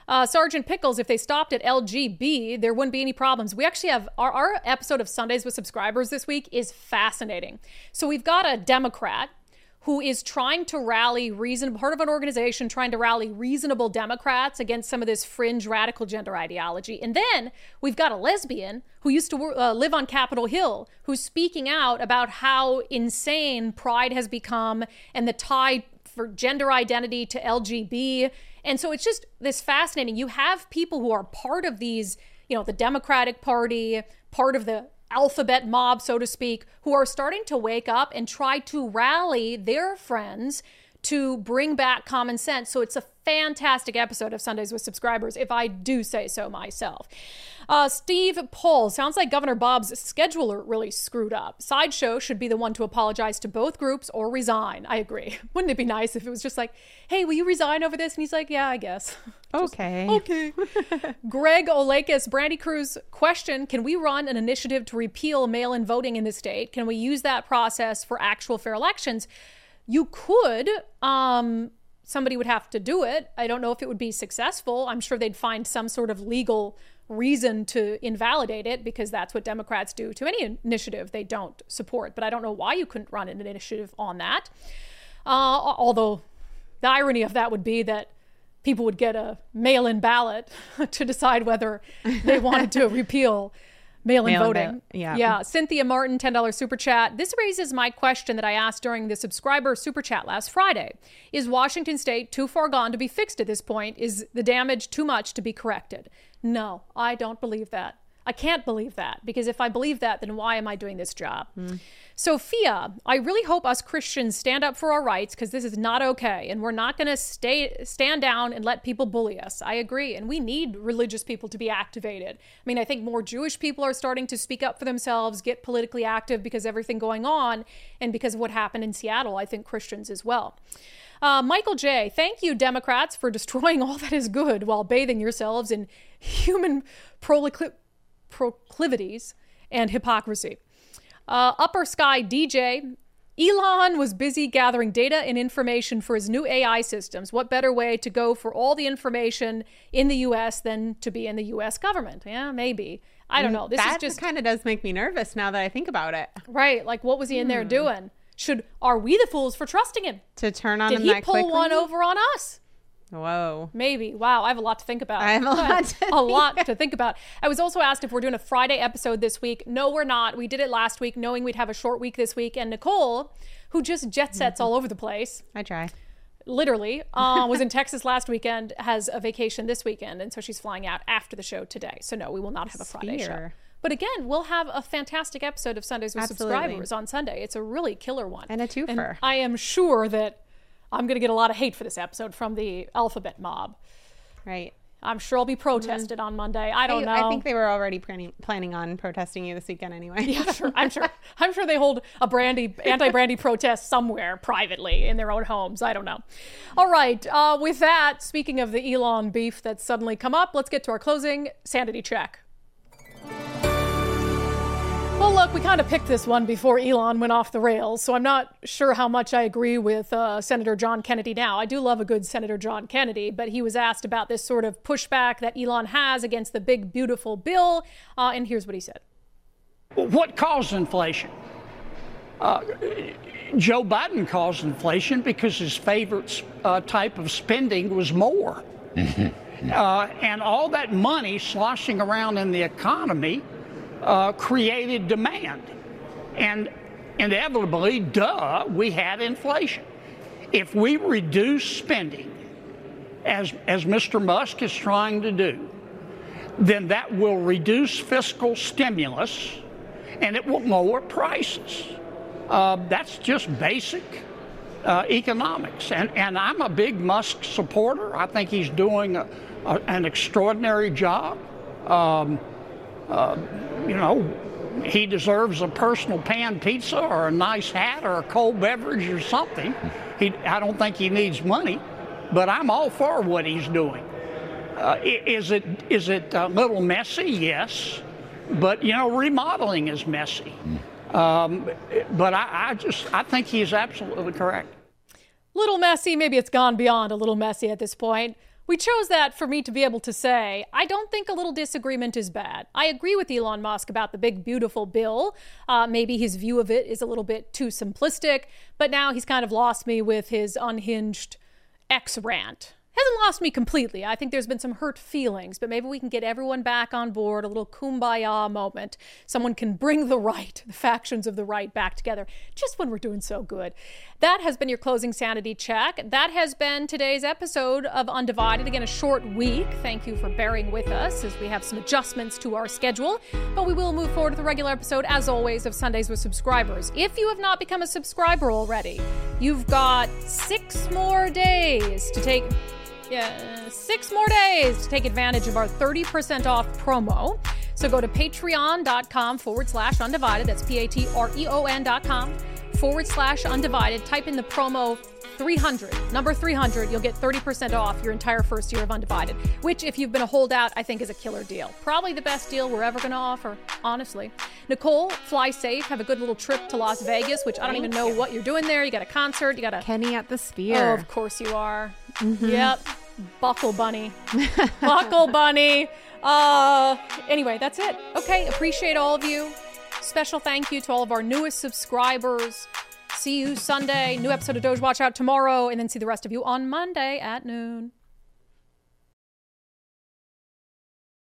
S1: Sergeant Pickles, if they stopped at LGB, there wouldn't be any problems. We actually have our episode of Sundays with Subscribers this week is fascinating. So we've got a Democrat who is trying to rally part of an organization trying to rally reasonable Democrats against some of this fringe radical gender ideology. And then we've got a lesbian who used to live on Capitol Hill, who's speaking out about how insane pride has become and the tie for gender identity to LGB. And so it's just this fascinating. You have people who are part of these, the Democratic Party, part of the alphabet mob, so to speak, who are starting to wake up and try to rally their friends to bring back common sense. So it's a fantastic episode of Sundays with Subscribers, if I do say so myself. Steve Pohl, sounds like Governor Bob's scheduler really screwed up. Sideshow should be the one to apologize to both groups or resign. I agree. Wouldn't it be nice if it was just like, hey, will you resign over this? And he's like, yeah, I guess.
S3: Okay.
S1: Greg Olakis, Brandy Cruz, question, can we run an initiative to repeal mail-in voting in the state? Can we use that process for actual fair elections? You could. Somebody would have to do it. I don't know if it would be successful. I'm sure they'd find some sort of legal reason to invalidate it because that's what Democrats do to any initiative they don't support. But I don't know why you couldn't run an initiative on that. Although the irony of that would be that people would get a mail-in ballot to decide whether they wanted to repeal mail-in voting. Yeah. Cynthia Martin, $10 super chat. This raises my question that I asked during the subscriber super chat last Friday. Is Washington State too far gone to be fixed at this point? Is the damage too much to be corrected? No, I don't believe that. I can't believe that, because if I believe that, then why am I doing this job? Sophia, I really hope us Christians stand up for our rights, because this is not okay, and we're not going to stand down and let people bully us. I agree, and we need religious people to be activated. I mean, I think more Jewish people are starting to speak up for themselves, get politically active because of everything going on, and because of what happened in Seattle. I think Christians as well. Michael J., thank you, Democrats, for destroying all that is good while bathing yourselves in human proclivities and hypocrisy. Upper Sky DJ, Elon was busy gathering data and information for his new AI systems. What better way to go for all the information in the U.S. than to be in the U.S. government? Yeah, maybe. I don't know. This
S3: that
S1: is just
S3: kind of does make me nervous now that I think about it.
S1: Right. Like, what was he in there doing? Are we the fools for trusting him?
S3: To turn on him
S1: that quickly? Did he pull one over on us?
S3: Whoa.
S1: Maybe. Wow, I have a lot to think about.
S3: I have a lot
S1: to think about. I was also asked if we're doing a Friday episode this week. No, we're not. We did it last week knowing we'd have a short week this week. And Nicole, who just jet sets all over the place.
S3: I try.
S1: Literally, was in Texas last weekend, has a vacation this weekend. And so she's flying out after the show today. So no, we will not have a Friday show. But again, we'll have a fantastic episode of Sundays with Subscribers on Sunday. It's a really killer one.
S3: And a twofer.
S1: And I am sure that I'm going to get a lot of hate for this episode from the alphabet mob.
S3: Right.
S1: I'm sure I'll be protested on Monday. I don't know.
S3: I think they were already planning on protesting you this weekend anyway.
S1: Yeah, sure. I'm sure they hold a anti-Brandy protest somewhere privately in their own homes. I don't know. All right. With that, speaking of the Elon beef that's suddenly come up, let's get to our closing sanity check. Well, look, we kind of picked this one before Elon went off the rails, so I'm not sure how much I agree with Senator John Kennedy now. I do love a good Senator John Kennedy, but he was asked about this sort of pushback that Elon has against the big, beautiful bill, and here's what he said.
S13: What caused inflation? Joe Biden caused inflation because his favorite type of spending was more. And all that money sloshing around in the economy created demand. And inevitably, we had inflation. If we reduce spending, as Mr. Musk is trying to do, then that will reduce fiscal stimulus and it will lower prices. That's just basic economics. And I'm a big Musk supporter. I think he's doing an extraordinary job. He deserves a personal pan pizza or a nice hat or a cold beverage or something. I don't think he needs money, but I'm all for what he's doing. Is it a little messy? Yes, but remodeling is messy. But I think he is absolutely correct.
S1: Little messy, maybe it's gone beyond a little messy at this point. We chose that for me to be able to say, I don't think a little disagreement is bad. I agree with Elon Musk about the big, beautiful bill. Maybe his view of it is a little bit too simplistic, but now he's kind of lost me with his unhinged X rant. Hasn't lost me completely. I think there's been some hurt feelings, but maybe we can get everyone back on board, a little kumbaya moment. Someone can bring the right, the factions of the right back together, just when we're doing so good. That has been your closing sanity check. That has been today's episode of Undivided. Again, a short week. Thank you for bearing with us as we have some adjustments to our schedule, but we will move forward to the regular episode, as always, of Sundays with Subscribers. If you have not become a subscriber already, you've got 6 more days to take... 6 more days to take advantage of our 30% off promo. So go to patreon.com/undivided. That's patreon.com/undivided. Type in the promo 300, number 300. You'll get 30% off your entire first year of Undivided, which, if you've been a holdout, I think is a killer deal. Probably the best deal we're ever going to offer, honestly. Nicole, fly safe. Have a good little trip to Las Vegas, which I don't even know what you're doing there. You got a concert. You got a...
S3: Kenny at the Sphere.
S1: Oh, of course you are. Mm-hmm. Yep. Buckle bunny. Buckle bunny. Anyway, that's it. Okay, appreciate all of you. Special thank you to all of our newest subscribers. See you Sunday. New episode of Doge Watch out tomorrow, and then see the rest of you on Monday at noon.